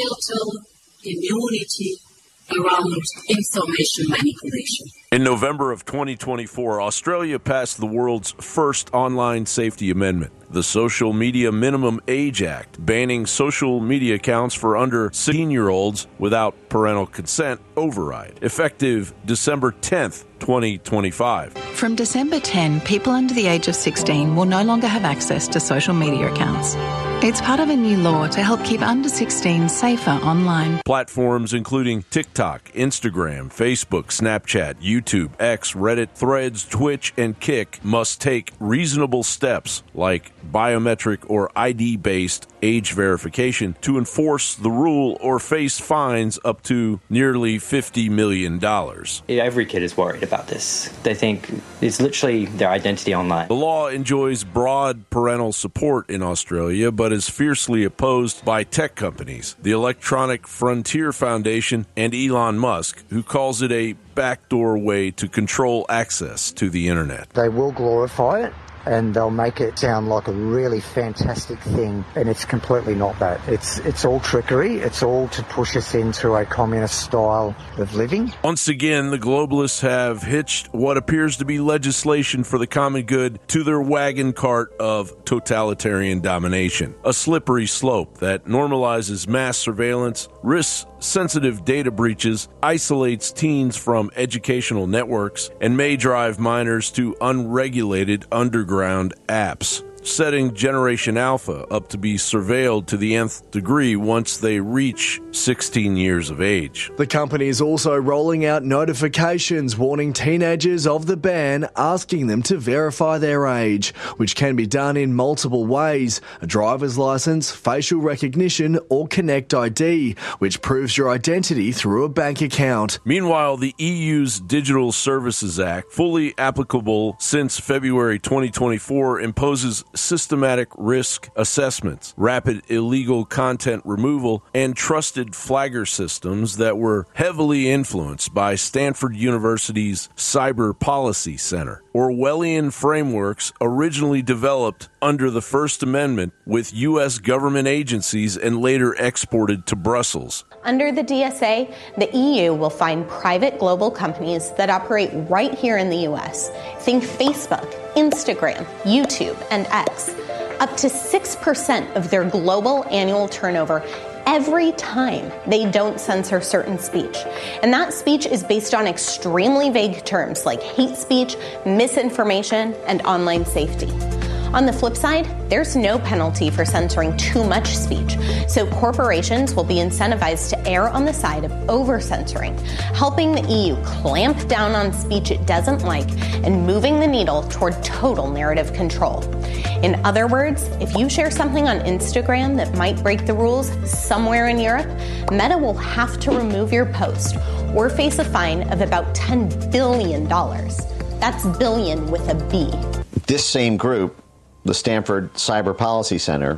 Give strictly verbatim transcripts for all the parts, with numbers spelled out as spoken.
built immunity around information manipulation. In November of twenty twenty-four, Australia passed the world's first online safety amendment, the Social Media Minimum Age Act, banning social media accounts for under sixteen-year-olds without parental consent override, effective December tenth, twenty twenty-five. From December tenth, people under the age of sixteen will no longer have access to social media accounts. It's part of a new law to help keep under sixteen safer online. Platforms including TikTok, Instagram, Facebook, Snapchat, YouTube, X, Reddit, Threads, Twitch, and Kick must take reasonable steps like biometric or I D-based age verification to enforce the rule or face fines up to nearly fifty million dollars. Every kid is worried about this. They think it's literally their identity online. The law enjoys broad parental support in Australia, but is fiercely opposed by tech companies, the Electronic Frontier Foundation, and Elon Musk, who calls it a backdoor way to control access to the internet. They will glorify it, and they'll make it sound like a really fantastic thing, and it's completely not that. It's it's all trickery. It's all to push us into a communist style of living. Once again, the globalists have hitched what appears to be legislation for the common good to their wagon cart of totalitarian domination, a slippery slope that normalizes mass surveillance, risks sensitive data breaches, isolates teens from educational networks, and may drive minors to unregulated underground apps, setting Generation Alpha up to be surveilled to the nth degree once they reach sixteen years of age. The company is also rolling out notifications warning teenagers of the ban, asking them to verify their age, which can be done in multiple ways: a driver's license, facial recognition, or Connect I D, which proves your identity through a bank account. Meanwhile, the E U's Digital Services Act, fully applicable since February twenty twenty-four, imposes systematic risk assessments, rapid illegal content removal, and trusted flagger systems that were heavily influenced by Stanford University's Cyber Policy Center. Orwellian frameworks originally developed under the First Amendment with U S government agencies and later exported to Brussels. Under the D S A, the E U will find private global companies that operate right here in the U S. Think Facebook, Instagram, YouTube, and X. Up to six percent of their global annual turnover every time they don't censor certain speech. And that speech is based on extremely vague terms like hate speech, misinformation, and online safety. On the flip side, there's no penalty for censoring too much speech, so corporations will be incentivized to err on the side of over-censoring, helping the E U clamp down on speech it doesn't like and moving the needle toward total narrative control. In other words, if you share something on Instagram that might break the rules somewhere in Europe, Meta will have to remove your post or face a fine of about ten billion dollars. That's billion with a B. This same group, the Stanford Cyber Policy Center,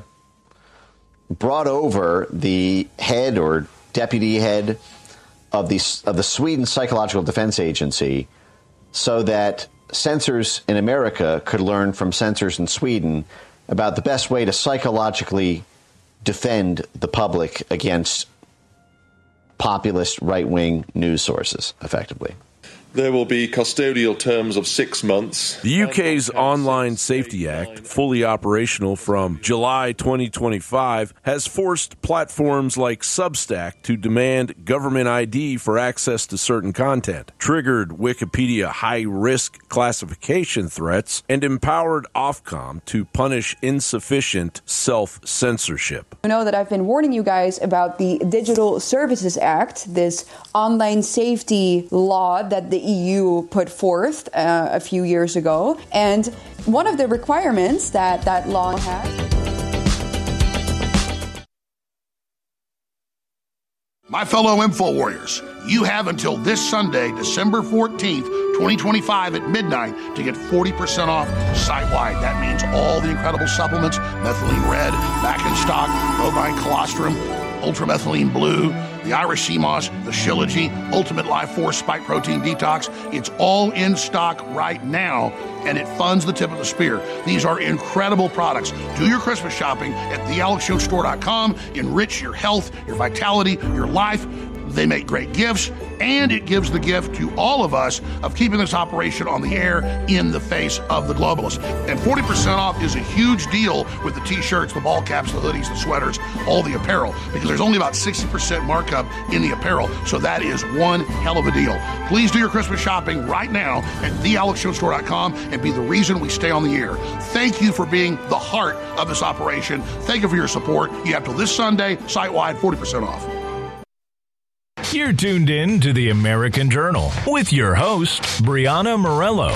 brought over the head or deputy head of the, of the Sweden Psychological Defense Agency so that censors in America could learn from censors in Sweden about the best way to psychologically defend the public against populist right-wing news sources, effectively. There will be custodial terms of six months. The U K's Online Safety Act, fully operational from July twenty twenty-five, has forced platforms like Substack to demand government I D for access to certain content, triggered Wikipedia high-risk classification threats, and empowered Ofcom to punish insufficient self-censorship. You know that I've been warning you guys about the Digital Services Act, this online safety law that the E U put forth uh, a few years ago. And one of the requirements that that law has... My fellow Info Warriors, you have until this Sunday, December fourteenth, twenty twenty-five at midnight to get forty percent off site-wide. That means all the incredible supplements, methylene red, back in stock, bovine colostrum, ultramethylene blue, the Irish Sea Moss, the Shilajit, Ultimate Life Force Spike Protein Detox. It's all in stock right now, and it funds the tip of the spear. These are incredible products. Do your Christmas shopping at the alex jones store dot com. Enrich your health, your vitality, your life. They make great gifts, and it gives the gift to all of us of keeping this operation on the air in the face of the globalists. And forty percent off is a huge deal with the T-shirts, the ball caps, the hoodies, the sweaters, all the apparel, because there's only about sixty percent markup in the apparel, so that is one hell of a deal. Please do your Christmas shopping right now at the alex jones store dot com and be the reason we stay on the air. Thank you for being the heart of this operation. Thank you for your support. You have till this Sunday, site-wide, forty percent off. You're tuned in to the American Journal with your host, Brianna Morello.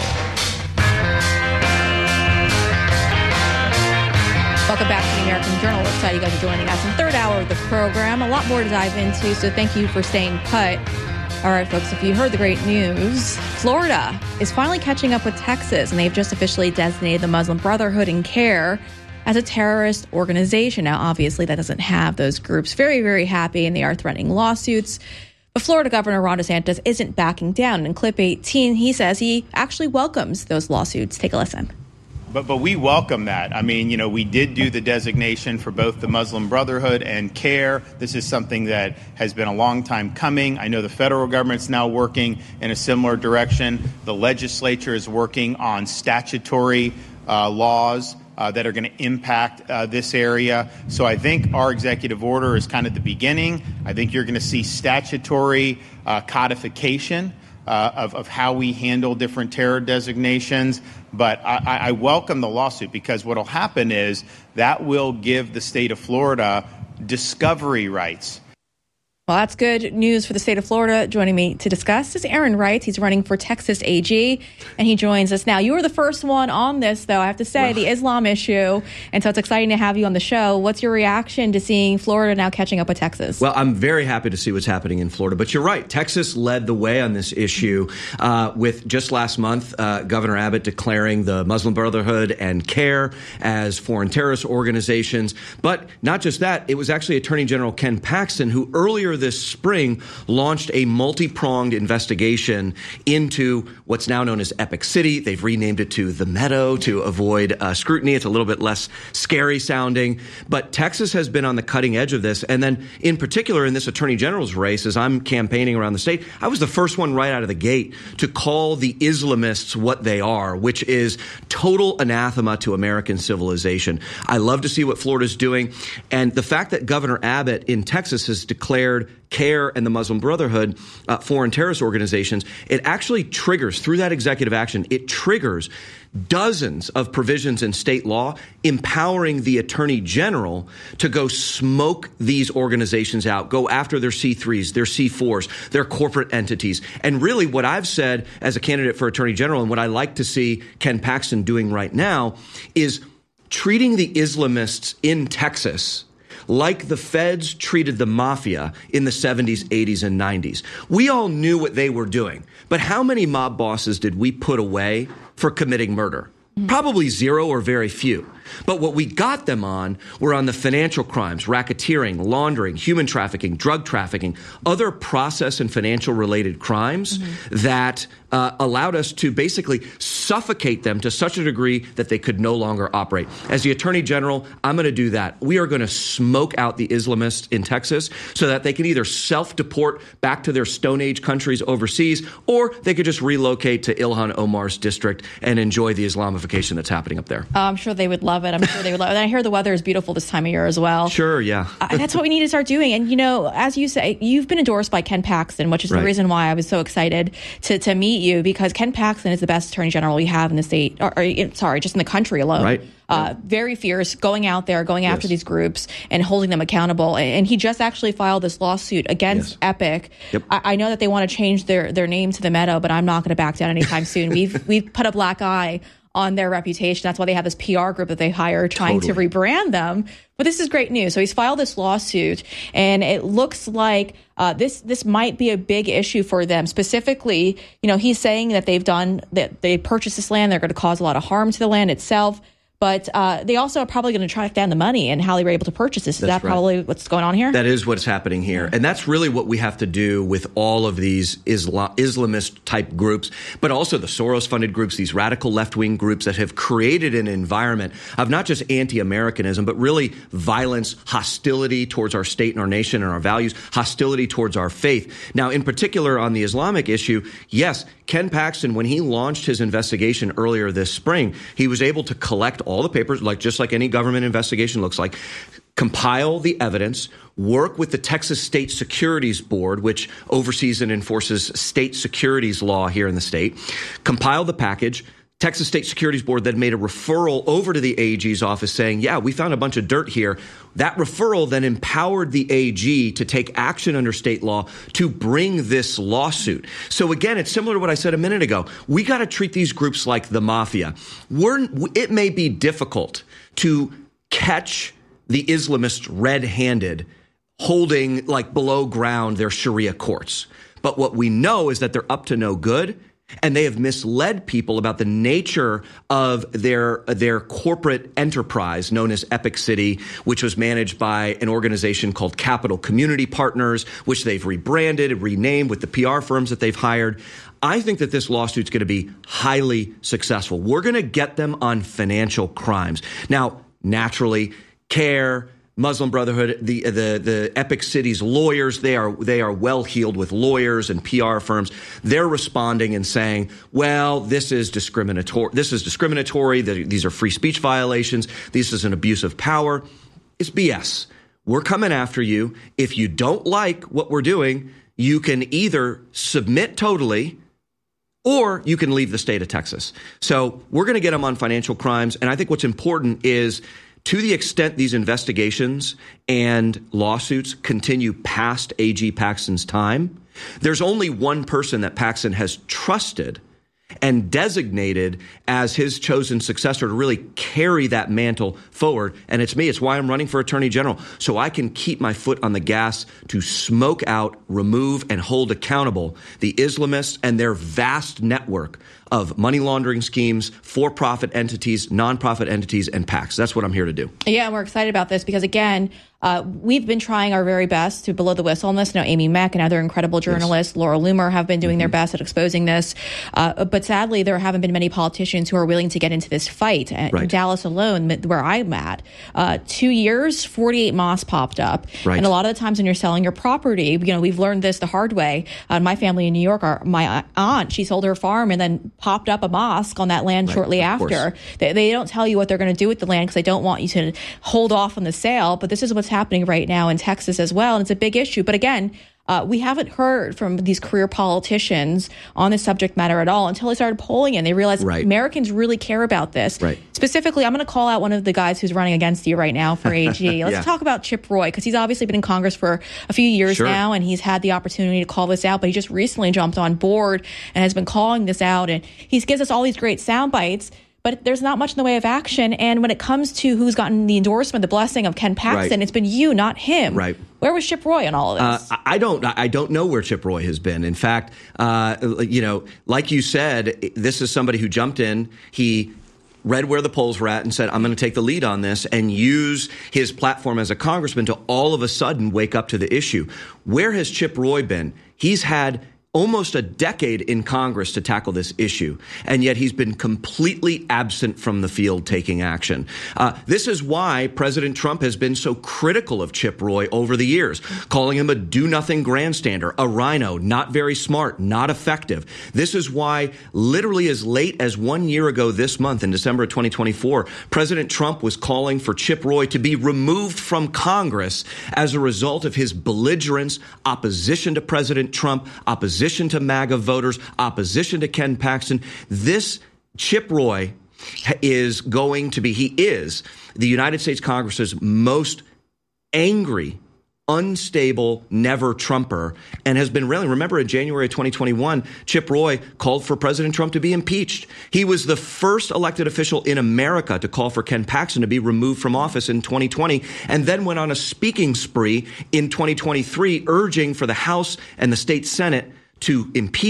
Welcome back to the American Journal. We're excited you guys are joining us in the third hour of the program. A lot more to dive into, so thank you for staying put. All right, folks, if you heard the great news, Florida is finally catching up with Texas, and they've just officially designated the Muslim Brotherhood and CARE as a terrorist organization. Now, obviously, that doesn't have those groups very, very happy, and they are threatening lawsuits. But Florida Governor Ron DeSantis isn't backing down. In clip eighteen, he says he actually welcomes those lawsuits. Take a listen. But but we welcome that. I mean, you know, we did do the designation for both the Muslim Brotherhood and CARE. This is something that has been a long time coming. I know the federal government's now working in a similar direction. The legislature is working on statutory uh, laws Uh, that are going to impact uh, this area. So I think our executive order is kind of the beginning. I think you're going to see statutory uh, codification uh, of, of how we handle different terror designations. But I, I welcome the lawsuit, because what will happen is that will give the state of Florida discovery rights. Well, that's good news for the state of Florida. Joining me to discuss is Aaron Wright. He's running for Texas A G, and he joins us now. You were the first one on this, though, I have to say, well, the Islam issue, and so it's exciting to have you on the show. What's your reaction to seeing Florida now catching up with Texas? Well, I'm very happy to see what's happening in Florida, but you're right. Texas led the way on this issue uh, with just last month, uh, Governor Abbott declaring the Muslim Brotherhood and CARE as foreign terrorist organizations. But not just that, it was actually Attorney General Ken Paxton who earlier this spring launched a multi-pronged investigation into what's now known as Epic City. They've renamed it to The Meadow to avoid uh, scrutiny. It's a little bit less scary sounding. But Texas has been on the cutting edge of this. And then in particular in this Attorney General's race, as I'm campaigning around the state, I was the first one right out of the gate to call the Islamists what they are, which is total anathema to American civilization. I love to see what Florida's doing. And the fact that Governor Abbott in Texas has declared CARE and the Muslim Brotherhood uh, foreign terrorist organizations, it actually triggers, through that executive action, it triggers dozens of provisions in state law empowering the Attorney General to go smoke these organizations out, go after their C threes, their C fours, their corporate entities. And really what I've said as a candidate for Attorney General, and what I like to see Ken Paxton doing right now, is treating the Islamists in Texas like the feds treated the mafia in the seventies, eighties, and nineties. We all knew what they were doing. But how many mob bosses did we put away for committing murder? Probably zero or very few. But what we got them on were on the financial crimes, racketeering, laundering, human trafficking, drug trafficking, other process and financial related crimes mm-hmm. that uh, allowed us to basically suffocate them to such a degree that they could no longer operate. As the Attorney General, I'm going to do that. We are going to smoke out the Islamists in Texas so that they can either self-deport back to their Stone Age countries overseas, or they could just relocate to Ilhan Omar's district and enjoy the Islamification that's happening up there. Uh, I'm sure they would love it. I'm sure they would love it. And I hear the weather is beautiful this time of year as well. Sure, yeah. uh, that's what we need to start doing. And, you know, as you say, you've been endorsed by Ken Paxton, which is right. the reason why I was so excited to, to meet you, because Ken Paxton is the best attorney general we have in the state, or, or sorry, just in the country alone. Right. Uh, very fierce, going out there, going after yes. these groups and holding them accountable. And he just actually filed this lawsuit against yes. Epic. Yep. I, I know that they want to change their, their name to The Meadow, but I'm not going to back down anytime soon. We've we've put a black eye on their reputation. That's why they have this P R group that they hire trying totally. to rebrand them. But this is great news. So he's filed this lawsuit, and it looks like uh, this this might be a big issue for them. Specifically, you know, he's saying that they've done that they purchased this land. They're going to cause a lot of harm to the land itself. But uh, they also are probably going to track down the money and how they were able to purchase this. Is That's that right. probably what's going on here? That is what's happening here. And that's really what we have to do with all of these Islam- Islamist-type groups, but also the Soros-funded groups, these radical left-wing groups that have created an environment of not just anti-Americanism, but really violence, hostility towards our state and our nation and our values, hostility towards our faith. Now, in particular on the Islamic issue, yes, Ken Paxton, when he launched his investigation earlier this spring, he was able to collect all the papers, like just like any government investigation looks like, compile the evidence, work with the Texas State Securities Board, which oversees and enforces state securities law here in the state, compile the package. Texas State Securities Board then made a referral over to the A G's office saying, yeah, we found a bunch of dirt here. That referral then empowered the A G to take action under state law to bring this lawsuit. So again, it's similar to what I said a minute ago. We got to treat these groups like the mafia. We're, it may be difficult to catch the Islamists red-handed, holding like below ground their Sharia courts. But what we know is that they're up to no good. And they have misled people about the nature of their their corporate enterprise known as Epic City, which was managed by an organization called Capital Community Partners, which they've rebranded and renamed with the P R firms that they've hired. I think that this lawsuit's going to be highly successful. We're going to get them on financial crimes. Now, naturally, CARE, Muslim Brotherhood, the the the Epic City's lawyers, they are they are well heeled with lawyers and P R firms. They're responding and saying, well, this is discriminatory. This is discriminatory. These are free speech violations. This is an abuse of power. It's B S. We're coming after you. If you don't like what we're doing, you can either submit totally or you can leave the state of Texas. So we're going to get them on financial crimes. And I think what's important is, to the extent these investigations and lawsuits continue past A G Paxton's time, there's only one person that Paxton has trusted and designated as his chosen successor to really carry that mantle forward. And it's me. It's why I'm running for Attorney General, so I can keep my foot on the gas to smoke out, remove, and hold accountable the Islamists and their vast network of money laundering schemes, for-profit entities, nonprofit entities, and PACs. That's what I'm here to do. Yeah, and we're excited about this because, again, uh, we've been trying our very best to blow the whistle on this. Now, Amy Mack and other incredible journalists, yes. Laura Loomer, have been doing mm-hmm. their best at exposing this. Uh, but sadly, there haven't been many politicians who are willing to get into this fight. And right. in Dallas alone, where I'm at, uh, two years, forty-eight mosques popped up. Right. And a lot of the times when you're selling your property, you know, we've learned this the hard way. Uh, my family in New York, our, my aunt, she sold her farm and then popped up a mosque on that land right, shortly after. They, they don't tell you what they're going to do with the land because they don't want you to hold off on the sale. But this is what's happening right now in Texas as well. And it's a big issue. But again, uh, we haven't heard from these career politicians on this subject matter at all until they started polling and they realized right. Americans really care about this. Right. Specifically, I'm going to call out one of the guys who's running against you right now for A G. Let's yeah. talk about Chip Roy, because he's obviously been in Congress for a few years sure. now, and he's had the opportunity to call this out, but he just recently jumped on board and has been calling this out, and he gives us all these great sound bites. But there's not much in the way of action. And when it comes to who's gotten the endorsement, the blessing of Ken Paxton, right. it's been you, not him. Right. Where was Chip Roy in all of this? Uh, I don't. I don't know where Chip Roy has been. In fact, uh, you know, like you said, this is somebody who jumped in. He read where the polls were at and said, I'm going to take the lead on this, and use his platform as a congressman to all of a sudden wake up to the issue. Where has Chip Roy been? He's had almost a decade in Congress to tackle this issue, and yet he's been completely absent from the field taking action. Uh, this is why President Trump has been so critical of Chip Roy over the years, calling him a do-nothing grandstander, a rhino, not very smart, not effective. This is why literally as late as one year ago this month, in December of twenty twenty-four, President Trump was calling for Chip Roy to be removed from Congress as a result of his belligerence, opposition to President Trump, opposition Opposition to MAGA voters, opposition to Ken Paxton. This Chip Roy is going to be, he is the United States Congress's most angry, unstable, never Trumper, and has been railing. Remember, in January of twenty twenty-one, Chip Roy called for President Trump to be impeached. He was the first elected official in America to call for Ken Paxton to be removed from office in twenty twenty, and then went on a speaking spree in twenty twenty-three, urging for the House and the state Senate to impeach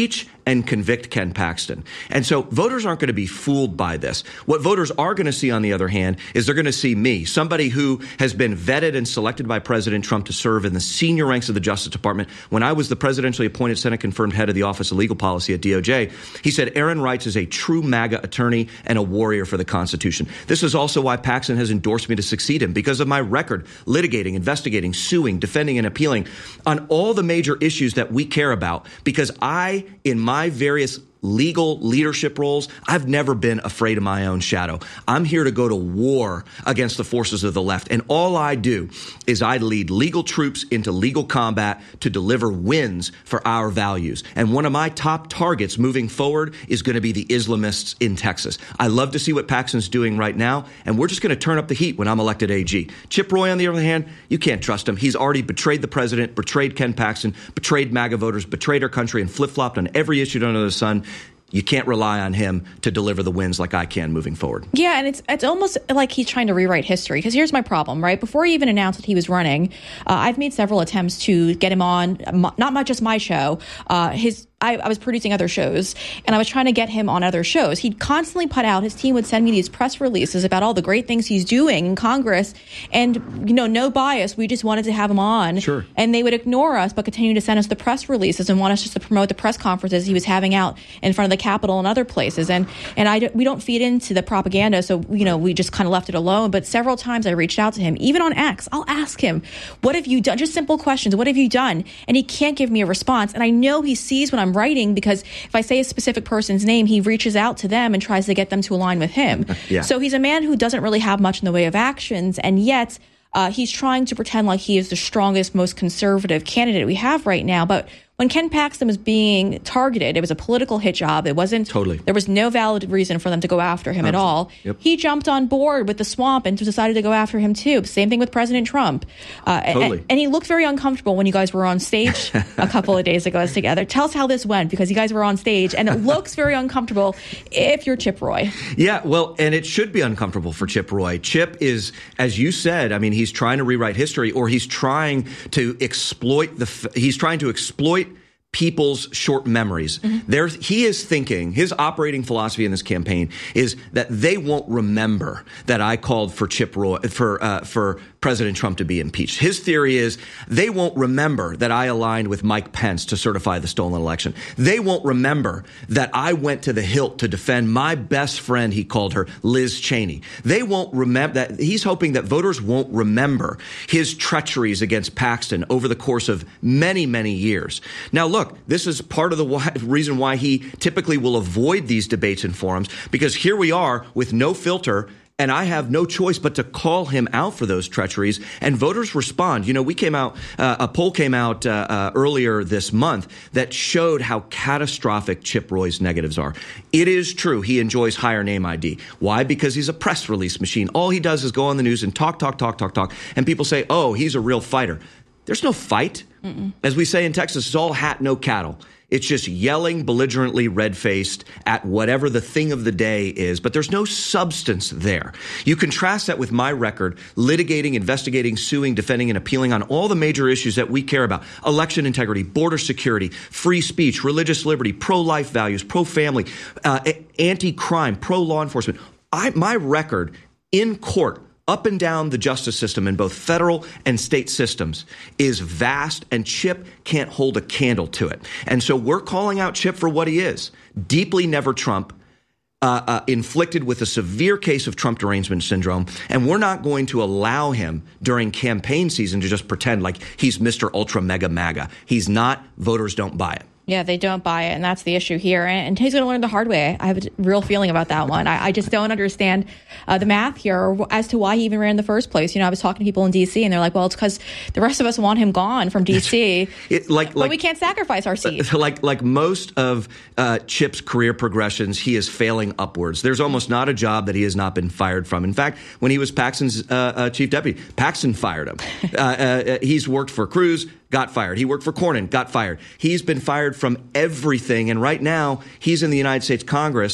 and convict Ken Paxton. And so voters aren't going to be fooled by this. What voters are going to see, on the other hand, is they're going to see me, somebody who has been vetted and selected by President Trump to serve in the senior ranks of the Justice Department. When I was the presidentially appointed Senate-confirmed head of the Office of Legal Policy at D O J, he said Aaron Reitz is a true MAGA attorney and a warrior for the Constitution. This is also why Paxton has endorsed me to succeed him, because of my record litigating, investigating, suing, defending, and appealing on all the major issues that we care about, because I, in my various legal leadership roles, I've never been afraid of my own shadow. I'm here to go to war against the forces of the left. And all I do is I lead legal troops into legal combat to deliver wins for our values. And one of my top targets moving forward is going to be the Islamists in Texas. I love to see what Paxton's doing right now, and we're just going to turn up the heat when I'm elected A G. Chip Roy, on the other hand, you can't trust him. He's already betrayed the president, betrayed Ken Paxton, betrayed MAGA voters, betrayed our country, and flip-flopped on every issue under the sun. You can't rely on him to deliver the wins like I can moving forward. Yeah, and it's it's almost like he's trying to rewrite history. Because here's my problem, right? Before he even announced that he was running, uh, I've made several attempts to get him on, not just my show, uh, his I, I was producing other shows, and I was trying to get him on other shows. He'd constantly put out, his team would send me these press releases about all the great things he's doing in Congress, and, you know, no bias. We just wanted to have him on. Sure. And they would ignore us, but continue to send us the press releases and want us just to promote the press conferences he was having out in front of the Capitol and other places. And and I, we don't feed into the propaganda, so, you know, we just kind of left it alone. But several times I reached out to him, even on X. I'll ask him, what have you done? Just simple questions. What have you done? And he can't give me a response. And I know he sees when I'm writing, because if I say a specific person's name, he reaches out to them and tries to get them to align with him. Yeah. So he's a man who doesn't really have much in the way of actions, and yet uh, he's trying to pretend like he is the strongest, most conservative candidate we have right now. But when Ken Paxton was being targeted, it was a political hit job. It wasn't totally. There was no valid reason for them to go after him Absolutely. At all. Yep. He jumped on board with the swamp and decided to go after him too. Same thing with President Trump. Uh, totally. and, and he looked very uncomfortable when you guys were on stage a couple of days ago together. Tell us how this went, because you guys were on stage, and it looks very uncomfortable if you're Chip Roy. Yeah, well, and it should be uncomfortable for Chip Roy. Chip is, as you said, I mean, he's trying to rewrite history, or he's trying to exploit the. He's trying to exploit people's short memories. Mm-hmm. There, he is thinking, his operating philosophy in this campaign is that they won't remember that I called for Chip Roy, for uh, for President Trump to be impeached. His theory is they won't remember that I aligned with Mike Pence to certify the stolen election. They won't remember that I went to the hilt to defend my best friend, he called her, Liz Cheney. They won't remember that. He's hoping that voters won't remember his treacheries against Paxton over the course of many, many years. Now, look, this is part of the why, reason why he typically will avoid these debates and forums, because here we are with no filter, and I have no choice but to call him out for those treacheries, and voters respond. You know, we came out, uh, a poll came out uh, uh, earlier this month that showed how catastrophic Chip Roy's negatives are. It is true he enjoys higher name I D. Why? Because he's a press release machine. All he does is go on the news and talk, talk, talk, talk, talk, and people say, oh, he's a real fighter. There's no fight. Mm-mm. As we say in Texas, it's all hat, no cattle. It's just yelling belligerently, red-faced at whatever the thing of the day is, but there's no substance there. You contrast that with my record, litigating, investigating, suing, defending, and appealing on all the major issues that we care about: election integrity, border security, free speech, religious liberty, pro-life values, pro-family, uh, anti-crime, pro-law enforcement. I, my record in court, up and down the justice system in both federal and state systems, is vast, and Chip can't hold a candle to it. And so we're calling out Chip for what he is: deeply never Trump, uh, uh, inflicted with a severe case of Trump derangement syndrome. And we're not going to allow him during campaign season to just pretend like he's Mister Ultra Mega MAGA. He's not. Voters don't buy it. Yeah, they don't buy it, and that's the issue here. And he's going to learn the hard way. I have a real feeling about that one. I, I just don't understand uh, the math here as to why he even ran in the first place. You know, I was talking to people in D C, and they're like, well, it's because the rest of us want him gone from D C, it, like, but like, we can't sacrifice our seat. Like, like most of uh, Chip's career progressions, he is failing upwards. There's almost not a job that he has not been fired from. In fact, when he was Paxton's uh, uh, chief deputy, Paxton fired him. uh, uh, he's worked for Cruz, got fired. He worked for Cornyn, got fired. He's been fired from everything, and right now he's in the United States Congress,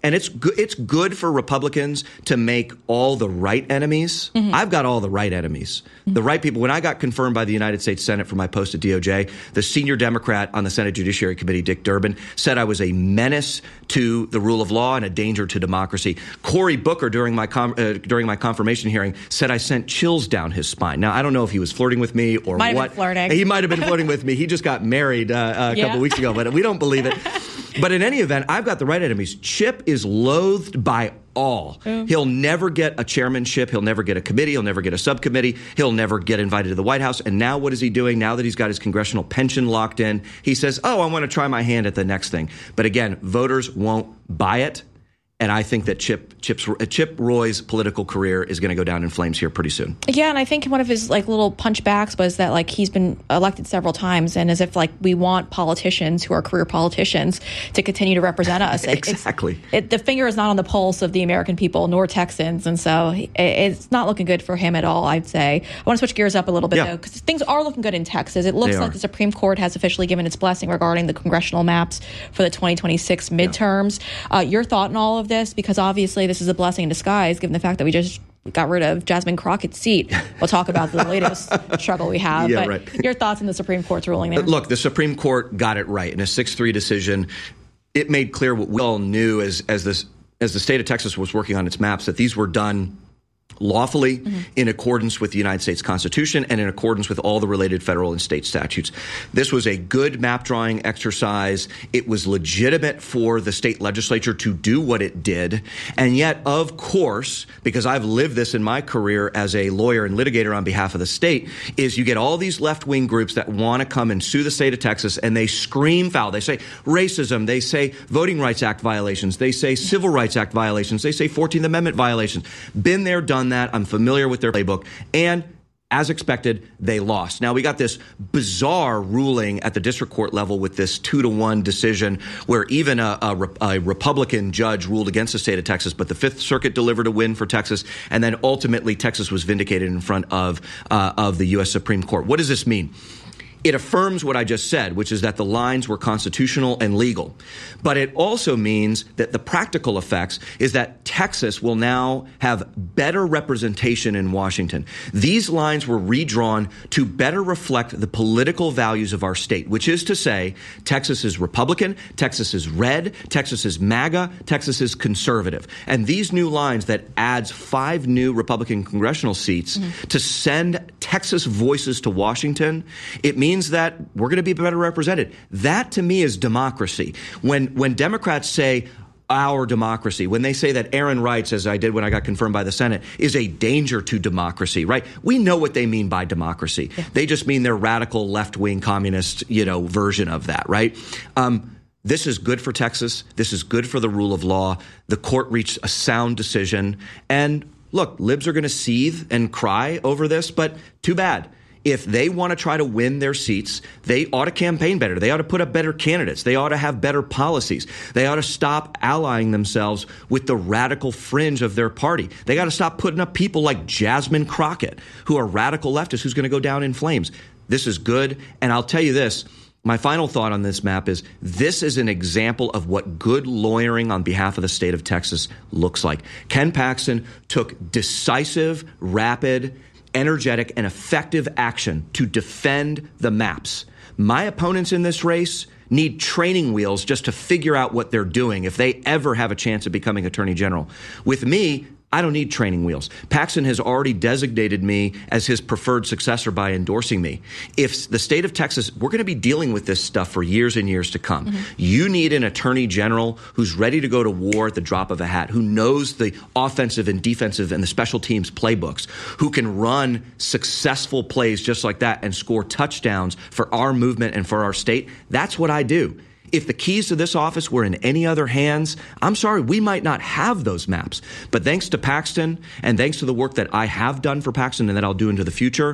And it's good, it's good for Republicans to make all the right enemies. Mm-hmm. I've got all the right enemies. Mm-hmm. The right people. When I got confirmed by the United States Senate for my post at D O J, the senior Democrat on the Senate Judiciary Committee, Dick Durbin, said I was a menace to the rule of law and a danger to democracy. Cory Booker, during my com- uh, during my confirmation hearing, said I sent chills down his spine. Now, I don't know if he was flirting with me or might what. Have been flirting. He might have been flirting with me. He just got married uh, a yeah. couple weeks ago, but we don't believe it. But in any event, I've got the right enemies. Chip is loathed by all. Mm. He'll never get a chairmanship. He'll never get a committee. He'll never get a subcommittee. He'll never get invited to the White House. And now what is he doing? Now that he's got his congressional pension locked in, he says, oh, I want to try my hand at the next thing. But again, voters won't buy it. And I think that Chip Chip's, Chip Roy's political career is going to go down in flames here pretty soon. Yeah, and I think one of his like little punchbacks was that like he's been elected several times, and as if like we want politicians who are career politicians to continue to represent us. Exactly. It's, it, the finger is not on the pulse of the American people, nor Texans, and so it, it's not looking good for him at all, I'd say. I want to switch gears up a little bit, yeah. though, because things are looking good in Texas. It looks they like are. the Supreme Court has officially given its blessing regarding the congressional maps for the twenty twenty-six midterms. Yeah. Uh, your thought on all of this? Because obviously this is a blessing in disguise, given the fact that we just got rid of Jasmine Crockett's seat. We'll talk about the latest struggle we have. Yeah, but right. Your thoughts on the Supreme Court's ruling there? Look, the Supreme Court got it right in a six three decision. It made clear what we all knew as as this as the state of Texas was working on its maps, that these were done lawfully, mm-hmm. in accordance with the United States Constitution and in accordance with all the related federal and state statutes. This was a good map drawing exercise. It was legitimate for the state legislature to do what it did. And yet, of course, because I've lived this in my career as a lawyer and litigator on behalf of the state, is you get all these left-wing groups that want to come and sue the state of Texas, and they scream foul. They say racism. They say Voting Rights Act violations. They say Civil Rights Act violations. They say fourteenth Amendment violations. Been there, done that. I'm familiar with their playbook. And as expected, they lost. Now, we got this bizarre ruling at the district court level with this two to one decision where even a, a, a Republican judge ruled against the state of Texas, but the Fifth Circuit delivered a win for Texas. And then ultimately, Texas was vindicated in front of, uh, of the U S Supreme Court. What does this mean? It affirms what I just said, which is that the lines were constitutional and legal. But it also means that the practical effects is that Texas will now have better representation in Washington. These lines were redrawn to better reflect the political values of our state, which is to say Texas is Republican, Texas is red, Texas is MAGA, Texas is conservative. And these new lines that adds five new Republican congressional seats mm-hmm. to send Texas voices to Washington, it means that we're going to be better represented. That, to me, is democracy. When when Democrats say our democracy, when they say that Aaron Reitz, as I did when I got confirmed by the Senate, is a danger to democracy, right? We know what they mean by democracy. Yeah. They just mean their radical left-wing communist, you know, version of that, right? Um, This is good for Texas. This is good for the rule of law. The court reached a sound decision. And look, libs are going to seethe and cry over this, but too bad. If they want to try to win their seats, they ought to campaign better. They ought to put up better candidates. They ought to have better policies. They ought to stop allying themselves with the radical fringe of their party. They got to stop putting up people like Jasmine Crockett, who are radical leftists, who's going to go down in flames. This is good. And I'll tell you this. My final thought on this map is this is an example of what good lawyering on behalf of the state of Texas looks like. Ken Paxton took decisive, rapid, energetic, and effective action to defend the maps. My opponents in this race need training wheels just to figure out what they're doing if they ever have a chance of becoming attorney general. With me, I don't need training wheels. Paxton has already designated me as his preferred successor by endorsing me. If the state of Texas, we're going to be dealing with this stuff for years and years to come. Mm-hmm. You need an attorney general who's ready to go to war at the drop of a hat, who knows the offensive and defensive and the special teams playbooks, who can run successful plays just like that and score touchdowns for our movement and for our state. That's what I do. If the keys to this office were in any other hands, I'm sorry, we might not have those maps. But thanks to Paxton and thanks to the work that I have done for Paxton and that I'll do into the future,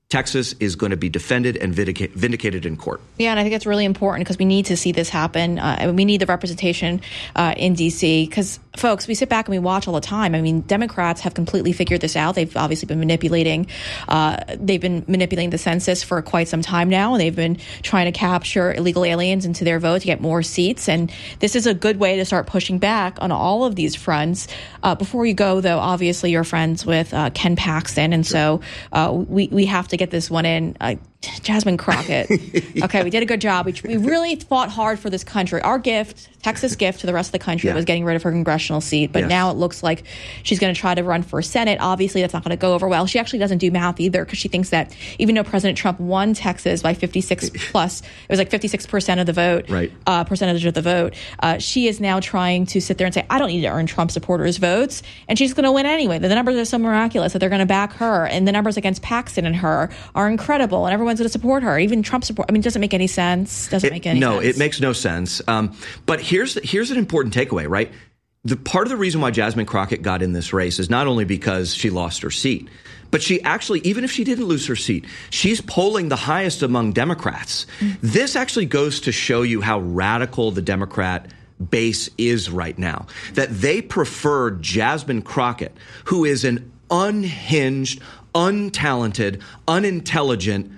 Texas is going to be defended and vindic- vindicated in court. Yeah, and I think it's really important because we need to see this happen. Uh, and we need the representation uh, in D C because, folks, we sit back and we watch all the time. I mean, Democrats have completely figured this out. They've obviously been manipulating. Uh, they've been manipulating the census for quite some time now, and they've been trying to capture illegal aliens into their vote to get more seats. And this is a good way to start pushing back on all of these fronts. Uh, before you go, though, obviously you're friends with uh, Ken Paxton, and so uh, we we have to get this one in. Uh, Jasmine Crockett. Okay, we did a good job. We, we really fought hard for this country. Our gift, Texas' gift to the rest of the country, yeah. was getting rid of her congressional seat. But yes. now it looks like she's going to try to run for Senate. Obviously, that's not going to go over well. She actually doesn't do math either because she thinks that even though President Trump won Texas by fifty-six plus, it was like fifty-six percent of the vote, right. uh, percentage of the vote. Uh, she is now trying to sit there and say, I don't need to earn Trump supporters' votes. And she's going to win anyway. The numbers are so miraculous that they're going to back her. And the numbers against Paxton and her are incredible. And everyone's going to support her. Even Trump support. I mean, it doesn't make any sense. Doesn't it, make any no, sense. No, it makes no sense. Um, but here's here's an important takeaway, right? The part of the reason why Jasmine Crockett got in this race is not only because she lost her seat, but she actually, even if she didn't lose her seat, she's polling the highest among Democrats. Mm-hmm. This actually goes to show you how radical the Democrat base is right now, that they prefer Jasmine Crockett, who is an unhinged, untalented, unintelligent,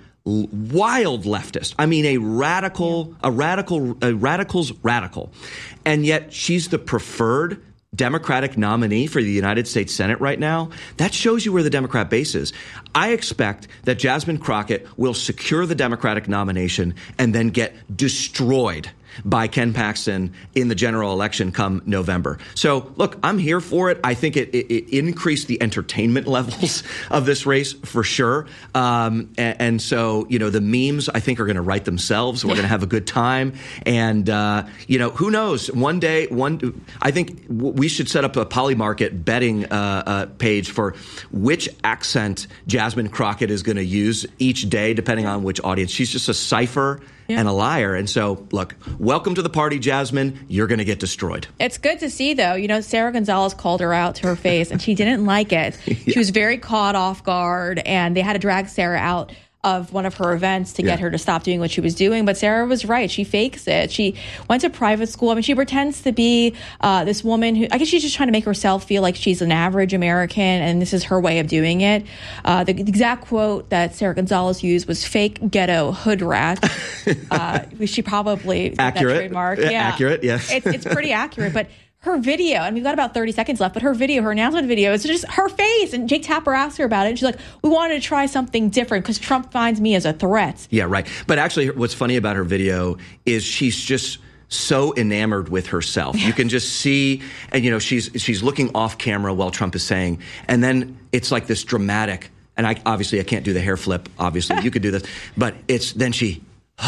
wild leftist. I mean, a radical, a radical, a radical's radical. And yet she's the preferred Democratic nominee for the United States Senate right now. That shows you where the Democrat base is. I expect that Jasmine Crockett will secure the Democratic nomination and then get destroyed by Ken Paxton in the general election come November. So, look, I'm here for it. I think it, it, it increased the entertainment levels of this race for sure. Um, and, and so, you know, the memes, I think, are going to write themselves. We're going to have a good time. And, uh, you know, who knows? One day, one, I think we should set up a Polymarket betting uh, uh, page for which accent Jasmine Crockett is going to use each day, depending on which audience. She's just a cipher. Yeah. And a liar. And so, look, welcome to the party, Jasmine. You're going to get destroyed. It's good to see, though. You know, Sarah Gonzalez called her out to her face, and she didn't like it. yeah. She was very caught off guard, and they had to drag Sarah out of one of her events to yeah. get her to stop doing what she was doing. But Sarah was right. She fakes it. She went to private school. I mean, she pretends to be uh, this woman who, I guess she's just trying to make herself feel like she's an average American, and this is her way of doing it. Uh, the exact quote that Sarah Gonzalez used was fake ghetto hood rat. uh, she probably did accurate. That trademark. Yeah. Accurate, yes. it's, it's pretty accurate. But her video, and we've got about thirty seconds left, but her video, her announcement video, it's just her face. And Jake Tapper asked her about it. And she's like, we wanted to try something different because Trump finds me as a threat. Yeah, right. But actually, what's funny about her video is she's just so enamored with herself. You can just see, and you know, she's she's looking off camera while Trump is saying, and then it's like this dramatic, and I obviously I can't do the hair flip, obviously. You could do this. But it's then she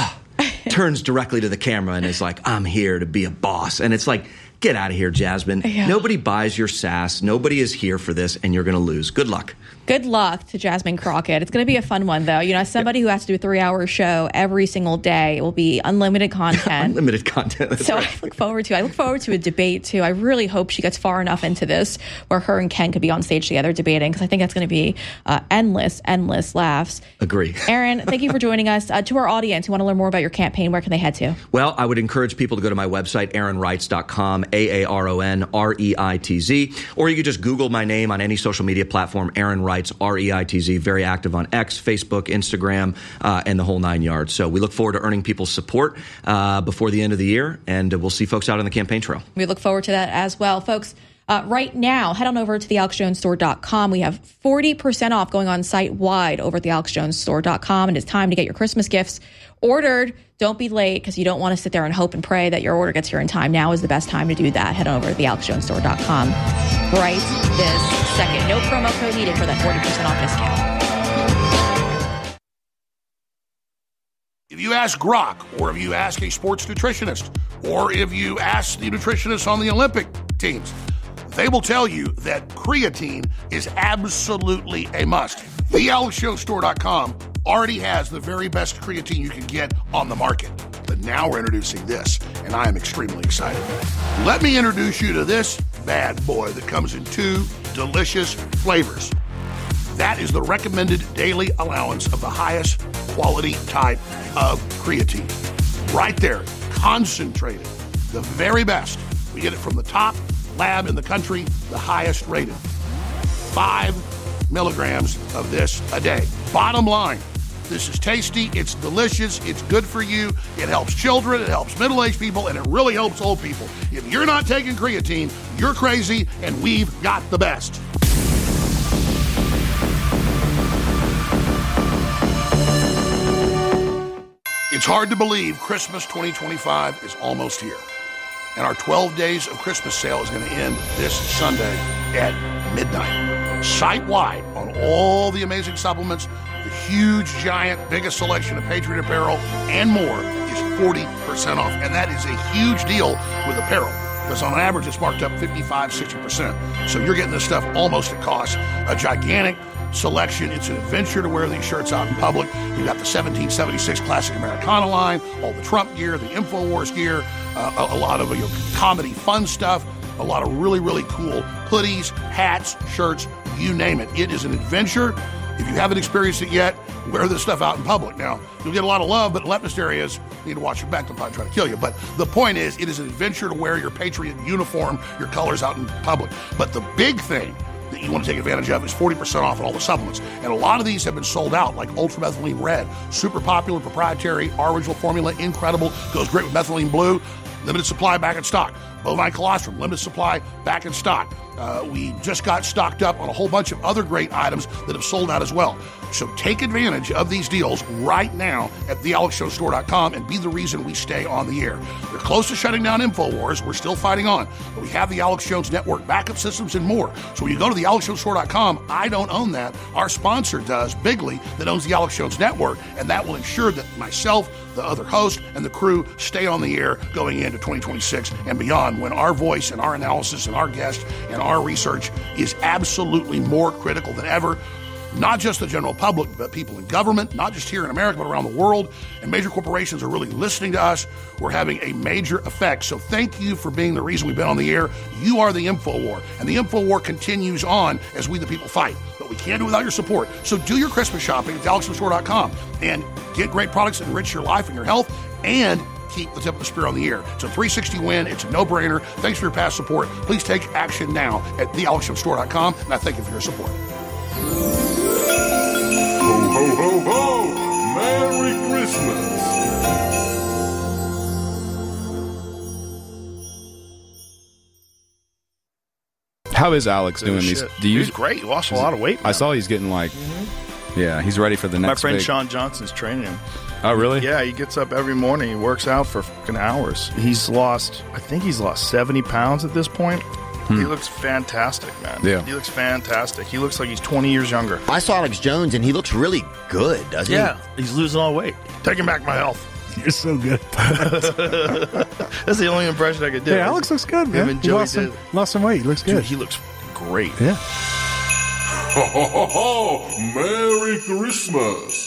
turns directly to the camera and is like, I'm here to be a boss. And it's like, get out of here, Jasmine. Yeah. Nobody buys your sass. Nobody is here for this, and you're going to lose. Good luck. Good luck to Jasmine Crockett. It's going to be a fun one, though. You know, as somebody yep. who has to do a three-hour show every single day, it will be unlimited content. Unlimited content. That's so right. I look forward to. I look forward to a debate too. I really hope she gets far enough into this where her and Ken could be on stage together debating, because I think that's going to be uh, endless, endless laughs. Agree. Aaron, thank you for joining us. Uh, to our audience who want to learn more about your campaign, where can they head to? Well, I would encourage people to go to my website, aaron reitz dot com, A A R O N R E I T Z, or you could just Google my name on any social media platform, Aaron Reitz, R E I T Z. Very active on X, Facebook, Instagram, uh, and the whole nine yards. So we look forward to earning people's support uh, before the end of the year, and uh, we'll see folks out on the campaign trail. We look forward to that as well. Folks, uh, right now, head on over to the alex jones store dot com. We have forty percent off going on site-wide over at the alex jones store dot com, and it's time to get your Christmas gifts ordered. Don't be late, because you don't want to sit there and hope and pray that your order gets here in time. Now is the best time to do that. Head on over to the alex jones store dot com right this second. No promo code needed for that forty percent off discount. If you ask Grok, or if you ask a sports nutritionist, or if you ask the nutritionists on the Olympic teams, they will tell you that creatine is absolutely a must. the alex jones store dot com already has the very best creatine you can get on the market. But now we're introducing this, and I am extremely excited. Let me introduce you to this bad boy that comes in two delicious flavors. That is the recommended daily allowance of the highest quality type of creatine. Right there, concentrated, the very best. We get it from the top lab in the country, the highest rated. Five milligrams of this a day. Bottom line, this is tasty, it's delicious, it's good for you, it helps children, it helps middle-aged people, and it really helps old people. If you're not taking creatine, you're crazy, and we've got the best. It's hard to believe Christmas twenty twenty-five is almost here. And our twelve days of Christmas sale is going to end this Sunday at midnight. Site-wide on all the amazing supplements, the huge, giant, biggest selection of Patriot apparel and more is forty percent off. And that is a huge deal with apparel, because on average it's marked up fifty-five, sixty percent. So you're getting this stuff almost at cost. A gigantic selection. It's an adventure to wear these shirts out in public. We've got the seventeen seventy-six Classic Americana line, all the Trump gear, the InfoWars gear, uh, a, a lot of you know, comedy fun stuff, a lot of really, really cool hoodies, hats, shirts, you name it. It is an adventure. If you haven't experienced it yet, wear this stuff out in public. Now, you'll get a lot of love, but in leftist areas, you need to watch your back. They'll probably try to kill you. But the point is, it is an adventure to wear your Patriot uniform, your colors out in public. But the big thing that you want to take advantage of is forty percent off on all the supplements. And a lot of these have been sold out, like Ultra Methylene Red, super popular, proprietary, our original formula, incredible, goes great with Methylene Blue, limited supply back in stock. Bovine colostrum, limited supply back in stock. Uh, we just got stocked up on a whole bunch of other great items that have sold out as well. So take advantage of these deals right now at the alex show store dot com and be the reason we stay on the air. We're close to shutting down InfoWars. We're still fighting on. But we have the Alex Jones Network, backup systems, and more. So when you go to the alex show store dot com, I don't own that. Our sponsor does, Bigly, that owns the Alex Jones Network, and that will ensure that myself, the other host, and the crew stay on the air going into twenty twenty-six and beyond, when our voice and our analysis and our guests and our research is absolutely more critical than ever. Not just the general public, but people in government, not just here in America, but around the world. And major corporations are really listening to us. We're having a major effect. So thank you for being the reason we've been on the air. You are the InfoWar. And the InfoWar continues on as we the people fight. But we can't do it without your support. So do your Christmas shopping at the alex show store dot com and get great products that enrich your life and your health, and keep the tip of the spear on the air. It's a three sixty win. It's a no-brainer. Thanks for your past support. Please take action now at the alex show store dot com, and I thank you for your support. Ho, ho, ho! Merry Christmas! How is Alex doing these? Do you, he's great. He lost a lot of weight. I now. saw he's getting like, mm-hmm. yeah, he's ready for the next My friend big... Sean Johnson's training him. Oh, really? Yeah, he gets up every morning. He works out for fucking hours. He's lost, I think he's lost seventy pounds at this point. Hmm. He looks fantastic, man. Yeah. He looks fantastic. He looks like he's twenty years younger. I saw Alex Jones, and he looks really good, doesn't yeah, he? Yeah, he's losing all the weight. Taking back my health. You're so good. That's the only impression I could do. Yeah, Alex looks good, man. Him and He Joey lost, did. some, lost some weight. He looks good. Dude, he looks great. Yeah. Ho, ho, ho, ho! Merry Christmas!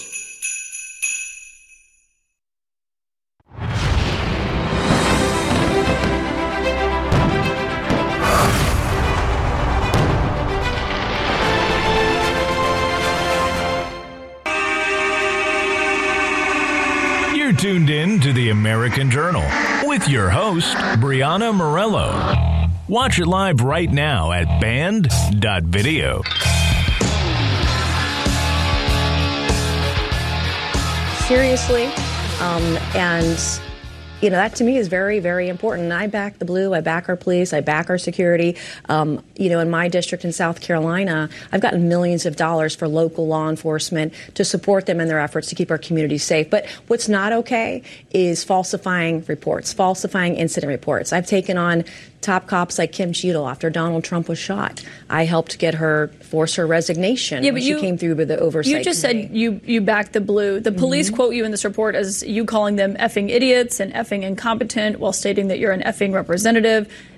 You're tuned in to the American Journal with your host, Brianna Morello. Watch it live right now at band dot video. Seriously, um, and you know, that to me is very, very important. I back the blue. I back our police. I back our security. Um, you know, in my district in South Carolina, I've gotten millions of dollars for local law enforcement to support them in their efforts to keep our communities safe. But what's not okay is falsifying reports, falsifying incident reports. I've taken on top cops like Kim Cheadle after Donald Trump was shot. I helped get her, force her resignation yeah, when but you, she came through with the oversight. You just committee. said you, you backed the blue. The police Mm-hmm. quote you in this report as you calling them effing idiots and effing incompetent while stating that you're an effing representative.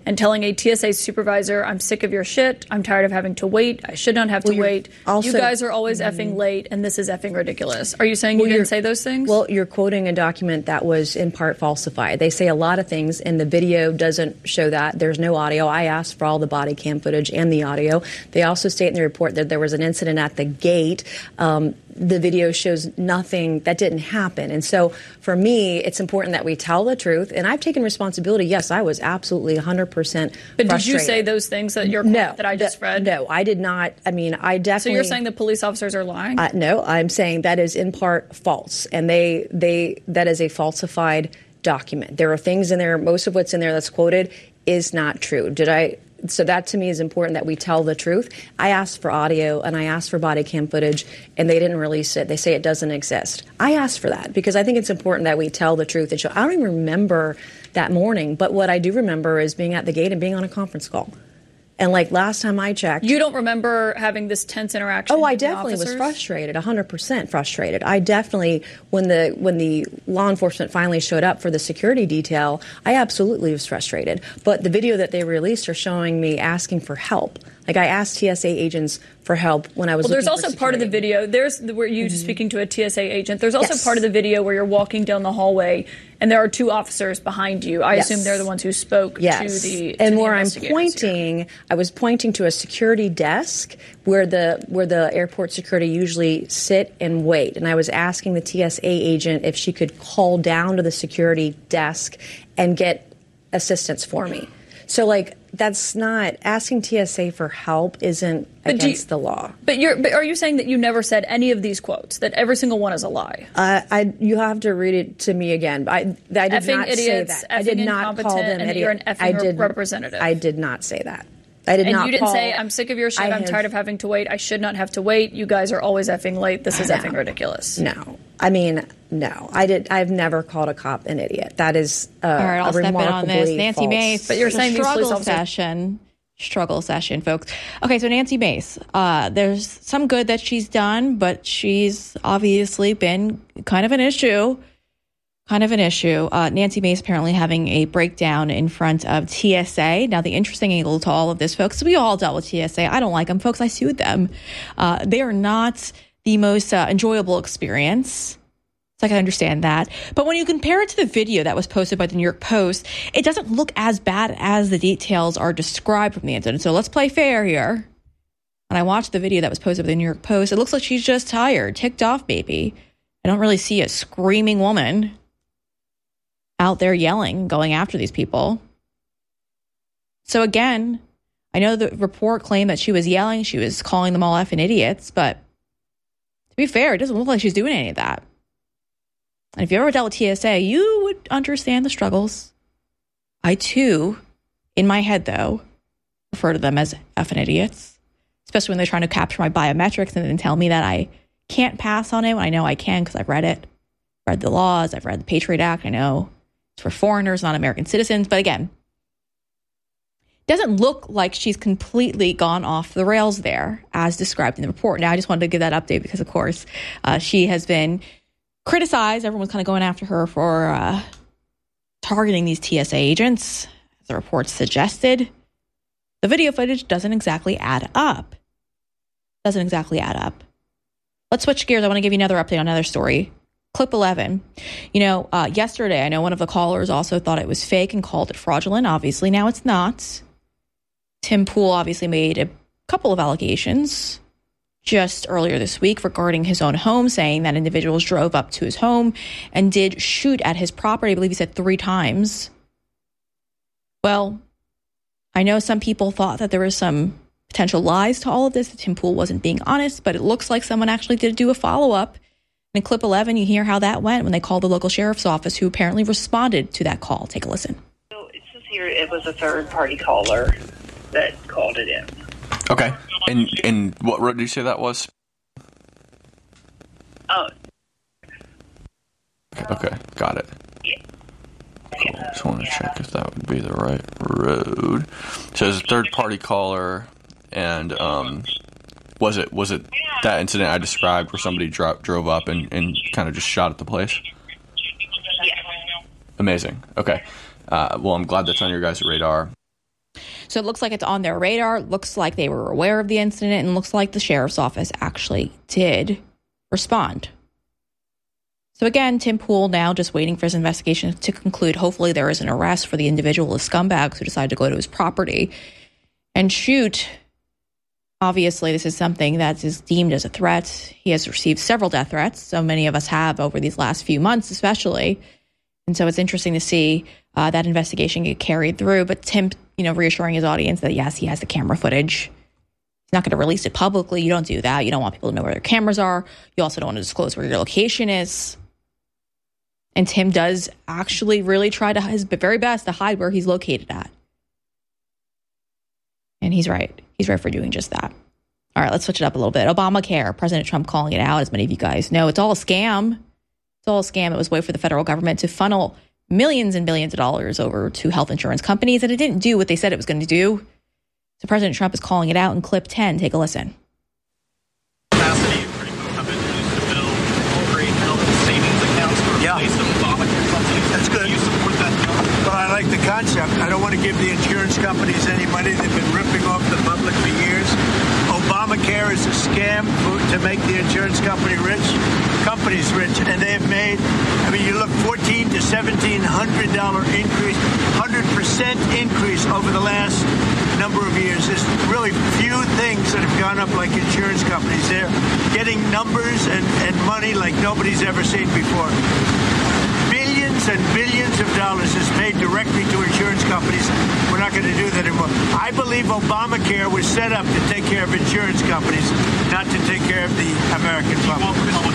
and telling a T S A supervisor, I'm sick of your shit, I'm tired of having to wait, I should not have to well, wait, also, you guys are always mm-hmm. effing late, and this is effing ridiculous. Are you saying well, you didn't say those things? Well, you're quoting a document that was in part falsified. They say a lot of things, and the video doesn't show that. There's no audio. I asked for all the body cam footage and the audio. They also state in the report that there was an incident at the gate. Um, the video shows nothing that didn't happen. And so for me, it's important that we tell the truth. And I've taken responsibility. Yes, I was absolutely one hundred percent But frustrated. did you say those things that you're no, that I just read? No, I did not. I mean, I definitely... So you're saying the police officers are lying? Uh, no, I'm saying that is in part false. And they they that is a falsified document. There are things in there, most of what's in there that's quoted is not true. Did I... So that to me is important that we tell the truth. I asked for audio and I asked for body cam footage and they didn't release it. They say it doesn't exist. I asked for that because I think it's important that we tell the truth. And show. I don't even remember that morning, but what I do remember is being at the gate and being on a conference call. And like last time I checked... You don't remember having this tense interaction Oh, I with the definitely was officers? frustrated, one hundred percent frustrated. I definitely, when the when the law enforcement finally showed up for the security detail, I absolutely was frustrated. But the video that they released are showing me asking for help. Like I asked T S A agents for help when I was Well, there's looking for also part of the video. There's the, where you Mm-hmm. speaking to a T S A agent. There's also Yes. part of the video where you're walking down the hallway and there are two officers behind you. I Yes. assume they're the ones who spoke Yes. to the to and the where I'm investigators pointing, here. I was pointing to a security desk where the where the airport security usually sit and wait. And I was asking the T S A agent if she could call down to the security desk and get assistance for me. So, like, that's not asking T S A for help isn't But do you- against the law. But you're but are you saying that you never said any of these quotes? That every single one is a lie? Uh, I you have to read it to me again. I, I did Effing not idiots, say that. I did effing not call incompetent, them and that idiots. you're an effing I did, representative. I did not say that. I did and not you didn't call, say, I'm sick of your shit, I I'm have- tired of having to wait, I should not have to wait, you guys are always effing late, this is No. effing ridiculous. No. I mean, no. I did. I've never called a cop an idiot. That is uh, All right, I'll a step in on remarkably this. Nancy false. Mace. But you're saying these police struggle officers- session. Struggle session, folks. Okay, so Nancy Mace. Uh, there's some good that she's done, but she's obviously been kind of an issue. Kind of an issue. Uh, Nancy Mace apparently having a breakdown in front of T S A. Now, the interesting angle to all of this, folks, we all dealt with T S A. I don't like them, folks. I sued them. Uh, they are not the most uh, enjoyable experience. So I can understand that. But when you compare it to the video that was posted by the New York Post, it doesn't look as bad as the details are described from the incident. So let's play fair here. When I watched the video that was posted by the New York Post, it looks like she's just tired, ticked off maybe. I don't really see a screaming woman out there yelling, going after these people. So again, I know the report claimed that she was yelling, she was calling them all effing idiots, but to be fair, it doesn't look like she's doing any of that. And if you ever dealt with T S A, you would understand the struggles. I too, in my head though, refer to them as effing idiots, especially when they're trying to capture my biometrics and then tell me that I can't pass on it when I know I can because I've read it, read the laws, I've read the Patriot Act, I know it's for foreigners, not American citizens. But again, it doesn't look like she's completely gone off the rails there as described in the report. Now, I just wanted to give that update because, of course, uh, she has been criticized. Everyone's kind of going after her for uh, targeting these T S A agents, as the report suggested. The video footage doesn't exactly add up. Doesn't exactly add up. Let's switch gears. I want to give you another update on another story. Clip eleven. You know, uh, yesterday, I know one of the callers also thought it was fake and called it fraudulent. Obviously, now it's not. Tim Pool obviously made a couple of allegations just earlier this week regarding his own home, saying that individuals drove up to his home and did shoot at his property. I believe he said three times. Well, I know some people thought that there was some potential lies to all of this, that Tim Pool wasn't being honest, but it looks like someone actually did do a follow-up. In clip eleven, you hear how that went when they called the local sheriff's office, who apparently responded to that call. Take a listen. So it says here it was a third-party caller that called it in. Okay. And and what road did you say that was? Oh. Okay, okay. Got it. Yeah. Cool. Just want to check if that would be the right road. So it's a third-party caller, and um, was it was it that incident I described where somebody dro- drove up and, and kind of just shot at the place? Yes. Amazing. Okay. Uh, well, I'm glad that's on your guys' radar. So it looks like it's on their radar. Looks like they were aware of the incident, and looks like the sheriff's office actually did respond. So again, Tim Pool now just waiting for his investigation to conclude. Hopefully there is an arrest for the individual, the scumbags who decided to go to his property and shoot. Obviously, this is something that is deemed as a threat. He has received several death threats. So many of us have over these last few months, especially. And so it's interesting to see uh, that investigation get carried through. But Tim, you know, reassuring his audience that, yes, he has the camera footage. He's not going to release it publicly. You don't do that. You don't want people to know where their cameras are. You also don't want to disclose where your location is. And Tim does actually really try to his very best to hide where he's located at. And he's right. He's right for doing just that. All right, let's switch it up a little bit. Obamacare, President Trump calling it out, as many of you guys know. It's all a scam. It's all a scam. It was a way for the federal government to funnel millions and billions of dollars over to health insurance companies, and it didn't do what they said it was going to do. So President Trump is calling it out in clip ten. Take a listen. Capacity for government to build great health savings accounts for yeah. place of Obamacare companies. That's good. Do you support that? But I like the concept. I don't want to give the insurance companies any money. They've been ripping off the public for years. Obamacare is a scam to make the insurance company rich, companies rich, and they have made, I mean, you look fourteen to seventeen hundred dollar increase, one hundred percent increase over the last number of years. There's really few things that have gone up like insurance companies. They're getting numbers and, and money like nobody's ever seen before. Billions and billions of dollars is paid directly to insurance companies. We're not going to do that anymore. I believe Obamacare was set up to take care of insurance companies, not to take care of the American public.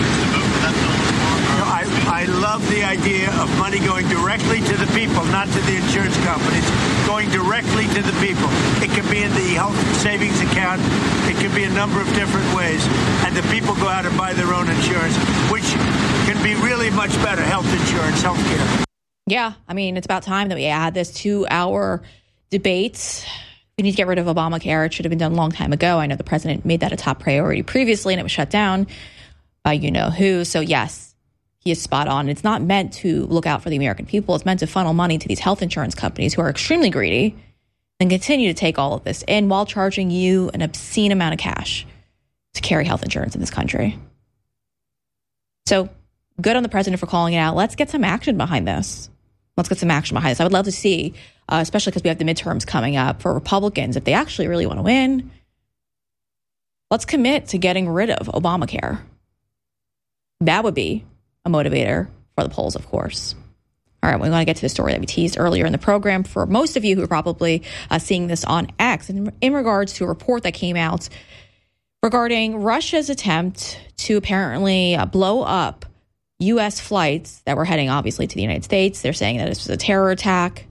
No, I, I love the idea of money going directly to the people, not to the insurance companies, going directly to the people. It can be in the health savings account. It can be a number of different ways. And the people go out and buy their own insurance, which can be really much better, health insurance, health care. Yeah, I mean, it's about time that we had this two-hour debate. We need to get rid of Obamacare. It should have been done a long time ago. I know the president made that a top priority previously, and it was shut down by you-know-who. So, yes, he is spot on. It's not meant to look out for the American people. It's meant to funnel money to these health insurance companies who are extremely greedy and continue to take all of this in while charging you an obscene amount of cash to carry health insurance in this country. So, good on the president for calling it out. Let's get some action behind this. Let's get some action behind this. I would love to see, uh, especially because we have the midterms coming up for Republicans, if they actually really want to win, let's commit to getting rid of Obamacare. That would be a motivator for the polls, of course. All right, we want to get to the story that we teased earlier in the program. For most of you who are probably uh, seeing this on X, in, in regards to a report that came out regarding Russia's attempt to apparently uh, blow up U S flights that were heading, obviously, to the United States. They're saying that this was a terror attack.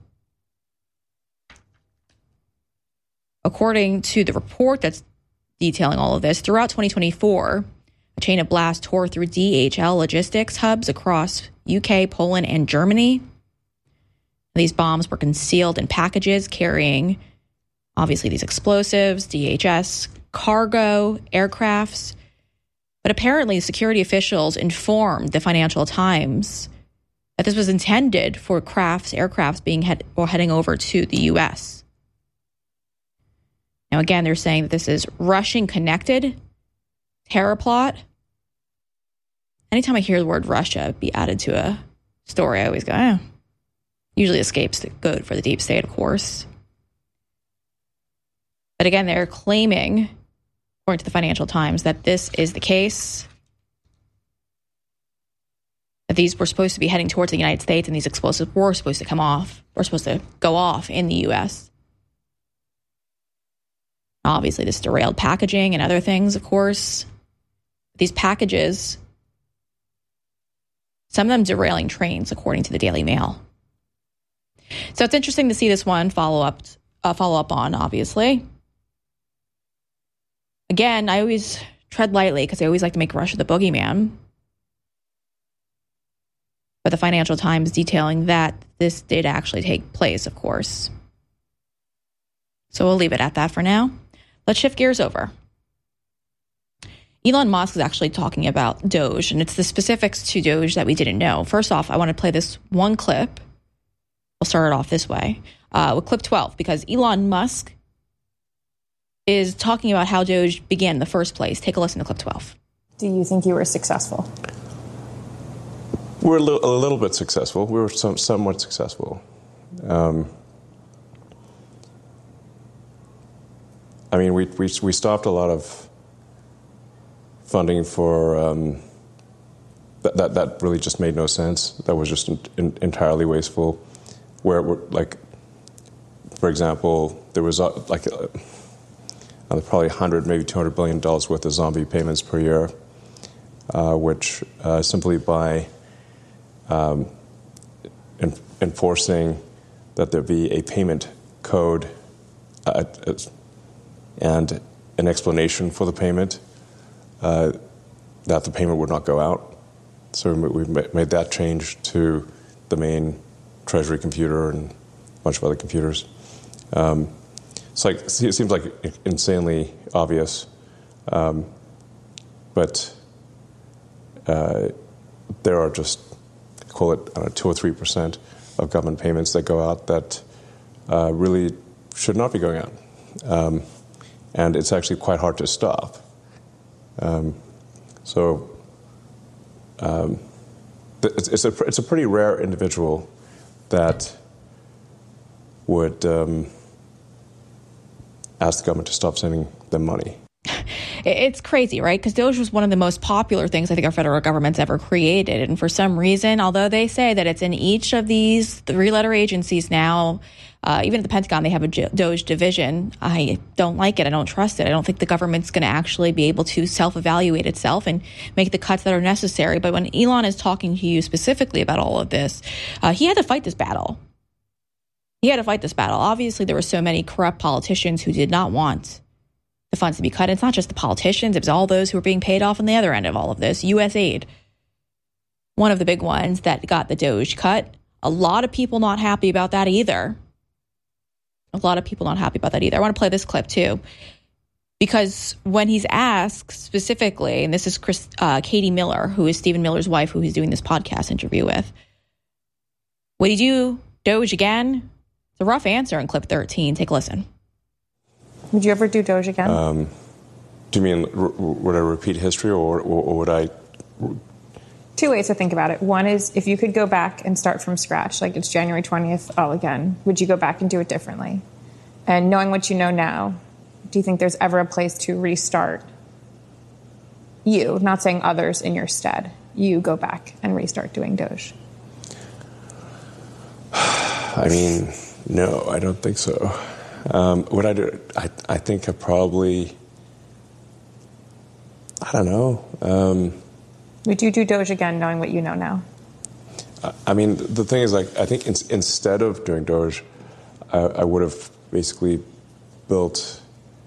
According to the report that's detailing all of this, throughout twenty twenty-four, a chain of blasts tore through D H L logistics hubs across U K, Poland, and Germany. These bombs were concealed in packages carrying, obviously, these explosives, D H S, cargo, aircrafts. But apparently, security officials informed the Financial Times that this was intended for crafts, aircrafts being head, or heading over to the U S. Now, again, they're saying that this is Russian-connected terror plot. Anytime I hear the word Russia be added to a story, I always go, eh. Usually escapes good for the deep state, of course. But again, they're claiming, according to the Financial Times, that this is the case, that these were supposed to be heading towards the United States and these explosives were supposed to come off, were supposed to go off in the U S. Obviously, this derailed packaging and other things, of course. These packages, some of them derailing trains, according to the Daily Mail. So it's interesting to see this one follow up, uh, follow up on, obviously. Again, I always tread lightly because I always like to make Russia the boogeyman. But the Financial Times detailing that this did actually take place, of course. So we'll leave it at that for now. Let's shift gears over. Elon Musk is actually talking about Doge, and it's the specifics to Doge that we didn't know. First off, I want to play this one clip We'll start it off this way uh, with clip twelve, because Elon Musk is talking about how Doge began in the first place. Take a listen to clip twelve. Do you think you were successful? We're a little, a little bit successful. We were some, somewhat successful. Um, I mean, we, we we stopped a lot of funding for um, that, that that really just made no sense. That was just in, in, entirely wasteful. Where it were, like, for example, there was uh, like uh, probably one hundred, maybe two hundred billion dollars worth of zombie payments per year, uh, which uh, simply by um, en- enforcing that there be a payment code uh, and an explanation for the payment, uh, that the payment would not go out. So we made that change to the main Treasury computer and a bunch of other computers. Um, it's like, it seems like insanely obvious, um, but uh, there are just, call it, I don't know, two or three percent of government payments that go out that uh, really should not be going out. Um, and it's actually quite hard to stop. Um, so um, it's, it's, a, it's a pretty rare individual that would um, ask the government to stop sending them money. It's crazy, right? Because Doge was one of the most popular things I think our federal government's ever created. And for some reason, although they say that it's in each of these three-letter agencies now, uh, even at the Pentagon, they have a Doge division. I don't like it. I don't trust it. I don't think the government's going to actually be able to self-evaluate itself and make the cuts that are necessary. But when Elon is talking to you specifically about all of this, uh, he had to fight this battle. He had to fight this battle. Obviously, there were so many corrupt politicians who did not want the funds to be cut. It's not just the politicians. It was all those who were being paid off on the other end of all of this. U S aid, one of the big ones that got the Doge cut. A lot of people not happy about that either. A lot of people not happy about that either. I want to play this clip too, because when he's asked specifically, and this is Chris, uh, Katie Miller, who is Stephen Miller's wife, who he's doing this podcast interview with, would he do Doge again? It's a rough answer in clip thirteen. Take a listen. Would you ever do Doge again? Um, do you mean, r- would I repeat history, or, or, or would I? Two ways to think about it. One is, if you could go back and start from scratch, like it's January twentieth all again, would you go back and do it differently? And knowing what you know now, do you think there's ever a place to restart you, not saying others in your stead, you go back and restart doing Doge? I mean, no, I don't think so. Um, would I do it? I, I think I probably, I don't know. Um, Would you do Doge again knowing what you know now? I, I mean, the thing is, like, I think in, instead of doing Doge, I, I would have basically built,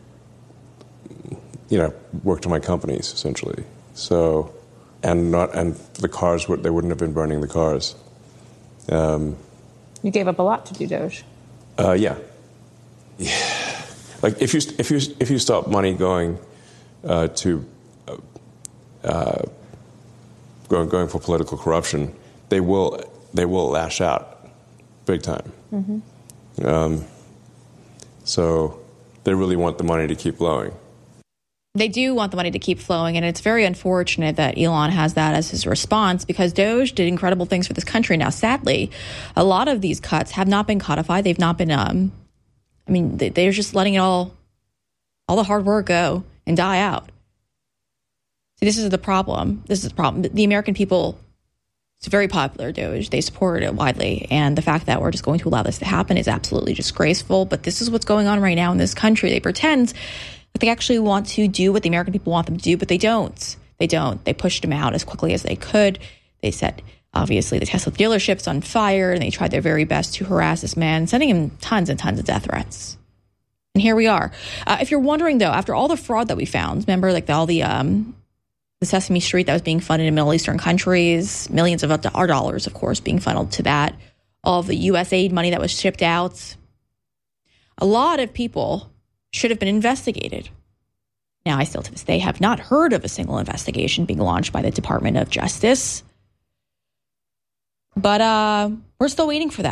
you know, worked on my companies, essentially. So, and not, and the cars, would they wouldn't have been burning the cars. Um, you gave up a lot to do Doge. Uh, yeah. Yeah, like if you if you if you stop money going uh, to uh, uh, going going for political corruption, they will they will lash out big time. Mm-hmm. Um, so they really want the money to keep flowing. They do want the money to keep flowing, and it's very unfortunate that Elon has that as his response, because Doge did incredible things for this country. Now, sadly, a lot of these cuts have not been codified. They've not been. Um, I mean, they're just letting it all, all the hard work go and die out. See, this is the problem. This is the problem. The American people, it's very popular, Doge. They support it widely. And the fact that we're just going to allow this to happen is absolutely disgraceful. But this is what's going on right now in this country. They pretend that they actually want to do what the American people want them to do, but they don't. They don't. They pushed him out as quickly as they could. They set, obviously, the Tesla dealerships on fire, and they tried their very best to harass this man, sending him tons and tons of death threats. And here we are. Uh, if you're wondering, though, after all the fraud that we found, remember, like the, all the um, the Sesame Street that was being funded in Middle Eastern countries, millions of our dollars, of course, being funneled to that, all of the U S aid money that was shipped out, a lot of people should have been investigated. Now, I still to this day have not heard of a single investigation being launched by the Department of Justice. But uh, we're still waiting for that.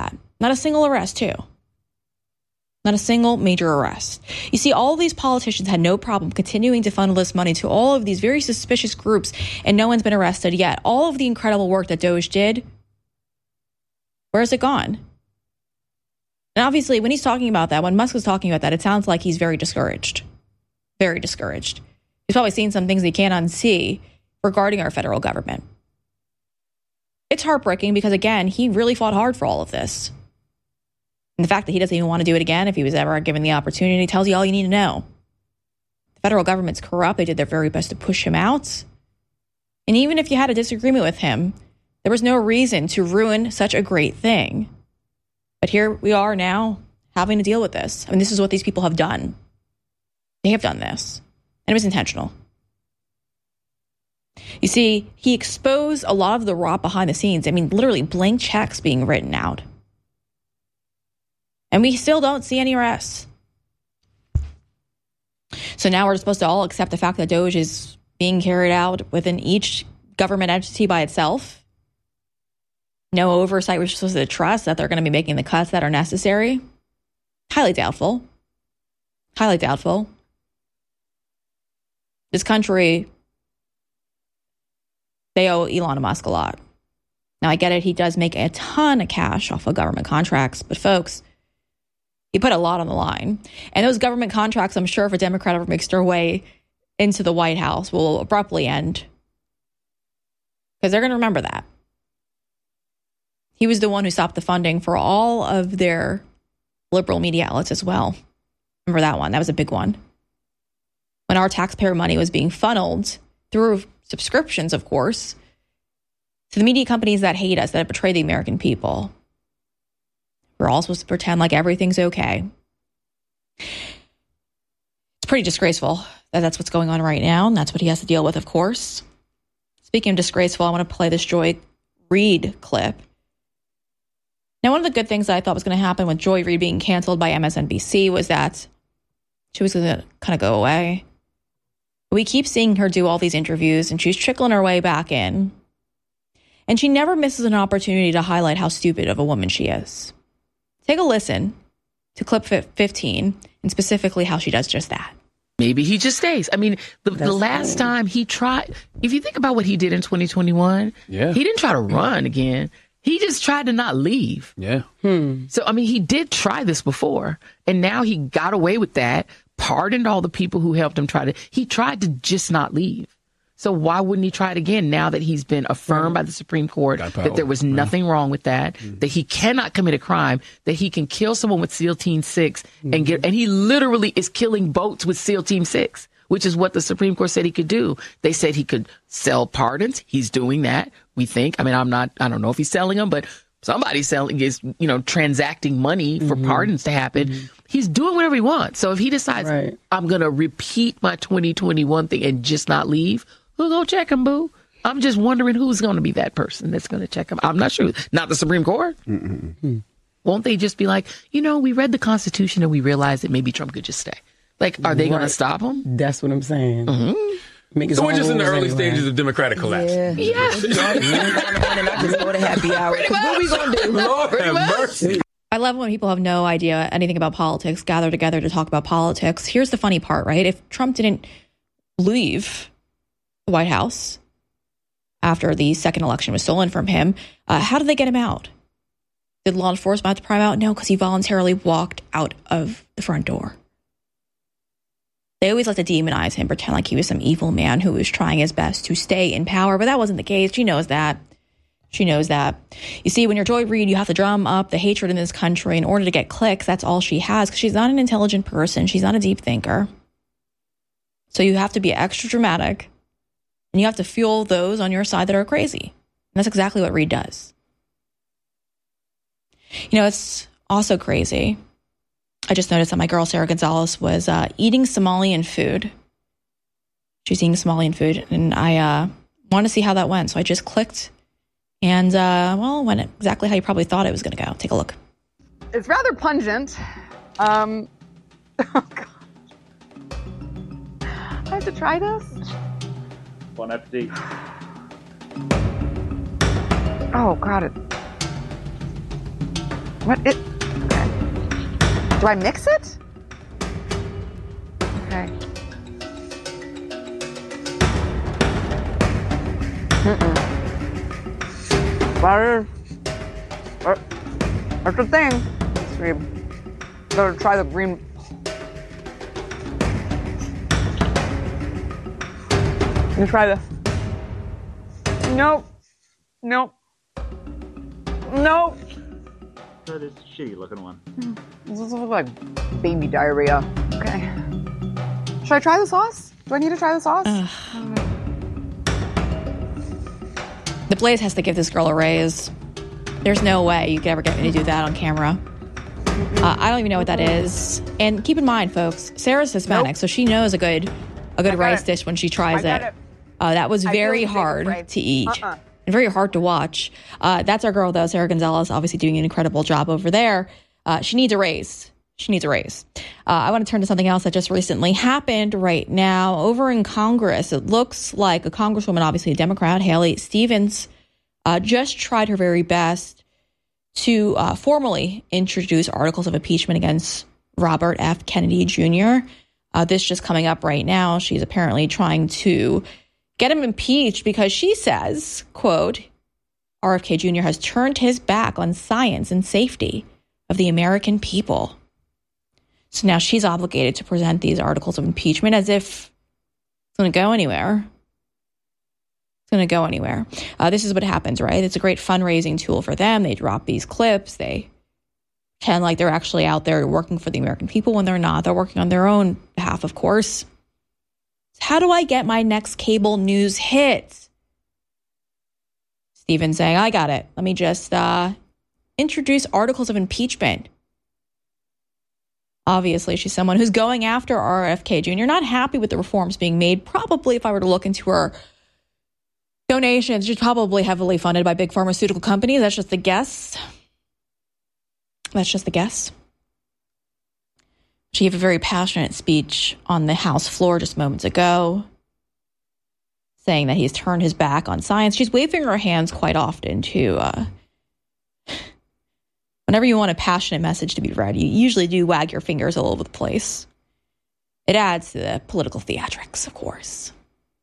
Not a single arrest, too. Not a single major arrest. You see, all of these politicians had no problem continuing to funnel this money to all of these very suspicious groups, and no one's been arrested yet. All of the incredible work that Doge did, where's it gone? And obviously, when he's talking about that, when Musk was talking about that, it sounds like he's very discouraged. Very discouraged. He's probably seen some things he can't unsee regarding our federal government. It's heartbreaking because, again, he really fought hard for all of this. And the fact that he doesn't even want to do it again, if he was ever given the opportunity, tells you all you need to know. The federal government's corrupt. They did their very best to push him out. And even if you had a disagreement with him, there was no reason to ruin such a great thing. But here we are now having to deal with this. I mean, this is what these people have done. They have done this. And it was intentional. You see, he exposed a lot of the rot behind the scenes. I mean, literally blank checks being written out. And we still don't see any arrests. So now we're supposed to all accept the fact that Doge is being carried out within each government entity by itself. No oversight. We're supposed to trust that they're going to be making the cuts that are necessary. Highly doubtful. Highly doubtful. This country, they owe Elon Musk a lot. Now, I get it. He does make a ton of cash off of government contracts. But folks, he put a lot on the line. And those government contracts, I'm sure if a Democrat ever makes their way into the White House, will abruptly end. Because they're going to remember that. He was the one who stopped the funding for all of their liberal media outlets as well. Remember that one? That was a big one. When our taxpayer money was being funneled through subscriptions, of course, to the media companies that hate us, that betray the American people. We're all supposed to pretend like everything's okay. It's pretty disgraceful that that's what's going on right now, and that's what he has to deal with, of course. Speaking of disgraceful, I want to play this Joy Reid clip. Now, one of the good things that I thought was going to happen with Joy Reid being canceled by M S N B C was that she was going to kind of go away. We keep seeing her do all these interviews, and she's trickling her way back in. And she never misses an opportunity to highlight how stupid of a woman she is. Take a listen to clip fifteen, and specifically how she does just that. Maybe he just stays. I mean, the, the last cool. time he tried, if you think about what he did in twenty twenty-one, yeah. he didn't try to run again. He just tried to not leave. Yeah. Hmm. So, I mean, he did try this before, and now he got away with that, pardoned all the people who helped him try to, he tried to just not leave. So why wouldn't he try it again now that he's been affirmed by the Supreme Court that there was nothing wrong with that, mm-hmm. that he cannot commit a crime, that he can kill someone with SEAL Team six mm-hmm. and get, and he literally is killing boats with SEAL Team six, which is what the Supreme Court said he could do. They said he could sell pardons. He's doing that, we think. I mean, I'm not, I don't know if he's selling them, but somebody's selling is, you know, transacting money for mm-hmm. pardons to happen. Mm-hmm. He's doing whatever he wants. So if he decides, right. I'm going to repeat my twenty twenty-one thing and just not leave, who's going to check him, boo? I'm just wondering who's going to be that person that's going to check him. I'm not sure. Not the Supreme Court. Mm-hmm. Won't they just be like, you know, we read the Constitution and we realized that maybe Trump could just stay. Like, are they right. going to stop him? That's what I'm saying. Mm-hmm. So we're just in the early anyway. stages of Democratic collapse. Yeah. Yes. I just go to happy hour. What are we going to do? Lord have mercy. I love when people have no idea anything about politics, gather together to talk about politics. Here's the funny part, right? If Trump didn't leave the White House after the second election was stolen from him, uh, how did they get him out? Did law enforcement have to pry him out? No, because he voluntarily walked out of the front door. They always like to demonize him, pretend like he was some evil man who was trying his best to stay in power, but that wasn't the case. She knows that. She knows that. You see, when you're Joy Reid, you have to drum up the hatred in this country in order to get clicks. That's all she has, because she's not an intelligent person. She's not a deep thinker. So you have to be extra dramatic, and you have to fuel those on your side that are crazy. And that's exactly what Reid does. You know, it's also crazy. I just noticed that my girl Sarah Gonzalez was uh, eating Somalian food. She was eating Somalian food, and I uh, wanted to see how that went. So I just clicked, and, uh, well, it went exactly how you probably thought it was going to go. Take a look. It's rather pungent. Um, oh, God. I have to try this? Bon appetit. Oh, God. It... What it? Okay. Do I mix it? Okay. Mm-mm. That is, that, that's the thing. So we gotta try the green. Let me try this. Nope. Nope. Nope. So this shitty looking one. This looks like baby diarrhea. Okay. Should I try the sauce? Do I need to try the sauce? The Blaze has to give this girl a raise. There's no way you could ever get me to do that on camera. Uh, I don't even know what that is. And keep in mind, folks, Sarah's Hispanic, nope. so she knows a good a good rice it. dish when she tries it. it. Uh, that was very hard right. to eat uh-uh. and very hard to watch. Uh, that's our girl, though, Sarah Gonzalez, obviously doing an incredible job over there. Uh, she needs a raise. She needs a raise. Uh, I want to turn to something else that just recently happened right now. Over in Congress, it looks like a congresswoman, obviously a Democrat, Haley Stevens, uh, just tried her very best to uh, formally introduce articles of impeachment against Robert F. Kennedy Junior Uh, this just coming up right now. She's apparently trying to get him impeached because she says, quote, R F K Junior has turned his back on science and safety of the American people. So now she's obligated to present these articles of impeachment as if it's going to go anywhere. It's going to go anywhere. Uh, this is what happens, right? It's a great fundraising tool for them. They drop these clips. They pretend like they're actually out there working for the American people when they're not. They're working on their own behalf, of course. How do I get my next cable news hit? Stephen saying, I got it. Let me just uh, introduce articles of impeachment. Obviously, she's someone who's going after R F K Junior, not happy with the reforms being made. Probably, if I were to look into her donations, she's probably heavily funded by big pharmaceutical companies. That's just a guess. That's just a guess. She gave a very passionate speech on the House floor just moments ago, saying that he's turned his back on science. She's waving her hands quite often to, uh, whenever you want a passionate message to be read, you usually do wag your fingers all over the place. It adds to the political theatrics, of course.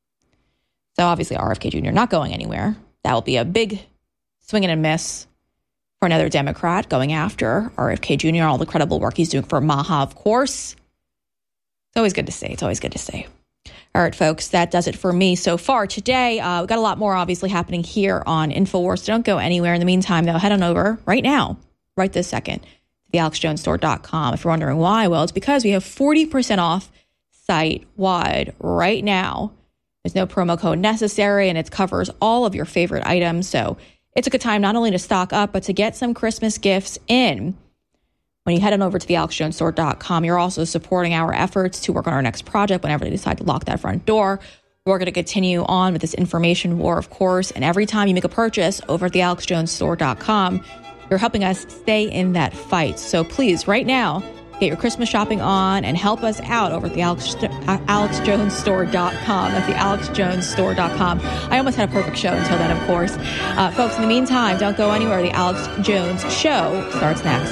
So obviously R F K Junior not going anywhere. That will be a big swing and a miss for another Democrat going after R F K Junior, all the credible work he's doing for MAHA, of course. It's always good to say. It's always good to say. All right, folks, that does it for me so far today. Uh, we've got a lot more, obviously, happening here on InfoWars. So don't go anywhere. In the meantime, though, head on over right now, right this second, to the alex jones store dot com. If you're wondering why, well, it's because we have forty percent off site-wide right now. There's no promo code necessary, and it covers all of your favorite items. So it's a good time not only to stock up, but to get some Christmas gifts in. When you head on over to the alex jones store dot com, you're also supporting our efforts to work on our next project whenever they decide to lock that front door. We're going to continue on with this information war, of course, and every time you make a purchase over at the alex jones store dot com, you're helping us stay in that fight. So please, right now, get your Christmas shopping on and help us out over at the Alex, uh, alex jones store dot com. That's the alex jones store dot com. I almost had a perfect show until then, of course. Uh, folks, in the meantime, don't go anywhere. The Alex Jones Show starts next.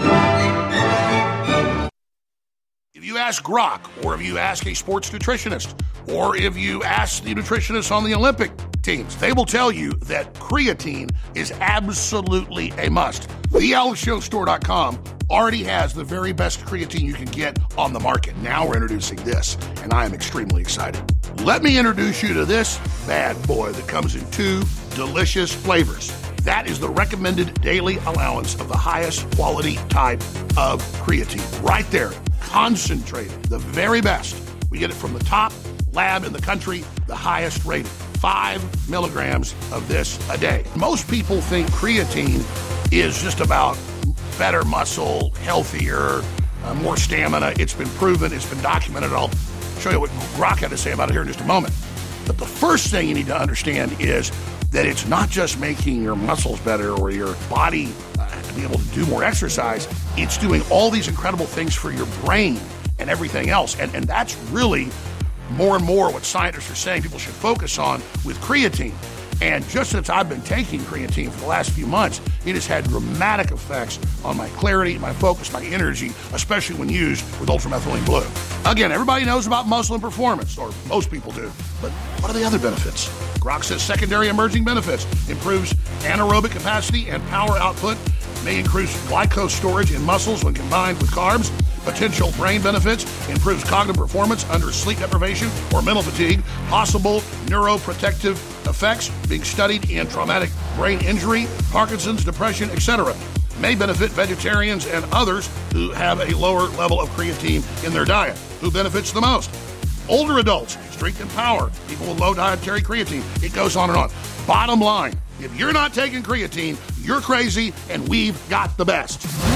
If you ask Grok, or if you ask a sports nutritionist, or if you ask the nutritionists on the Olympic teams, they will tell you that creatine is absolutely a must. the alex jones store dot com already has the very best creatine you can get on the market. Now we're introducing this, and I am extremely excited. Let me introduce you to this bad boy that comes in two delicious flavors. That is the recommended daily allowance of the highest quality type of creatine. Right there, concentrated, the very best. We get it from the top lab in the country, the highest rated. Five milligrams of this a day. Most people think creatine is just about better muscle, healthier, uh, more stamina. It's been proven, it's been documented. I'll show you what Grok had to say about it here in just a moment. But the first thing you need to understand is that it's not just making your muscles better or your body uh, be able to do more exercise. It's doing all these incredible things for your brain and everything else. And, and that's really more and more what scientists are saying people should focus on with creatine. And just since I've been taking creatine for the last few months, it has had dramatic effects on my clarity, my focus, my energy, especially when used with ultramethylene blue. Again, everybody knows about muscle and performance, or most people do, but what are the other benefits? Grok says secondary emerging benefits: improves anaerobic capacity and power output, may increase glycose storage in muscles when combined with carbs. Potential brain benefits: improves cognitive performance under sleep deprivation or mental fatigue. Possible neuroprotective effects being studied in traumatic brain injury, Parkinson's, depression, et cetera. May benefit vegetarians and others who have a lower level of creatine in their diet. Who benefits the most? Older adults, strength and power, people with low dietary creatine. It goes on and on. Bottom line, if you're not taking creatine, you're crazy, and we've got the best.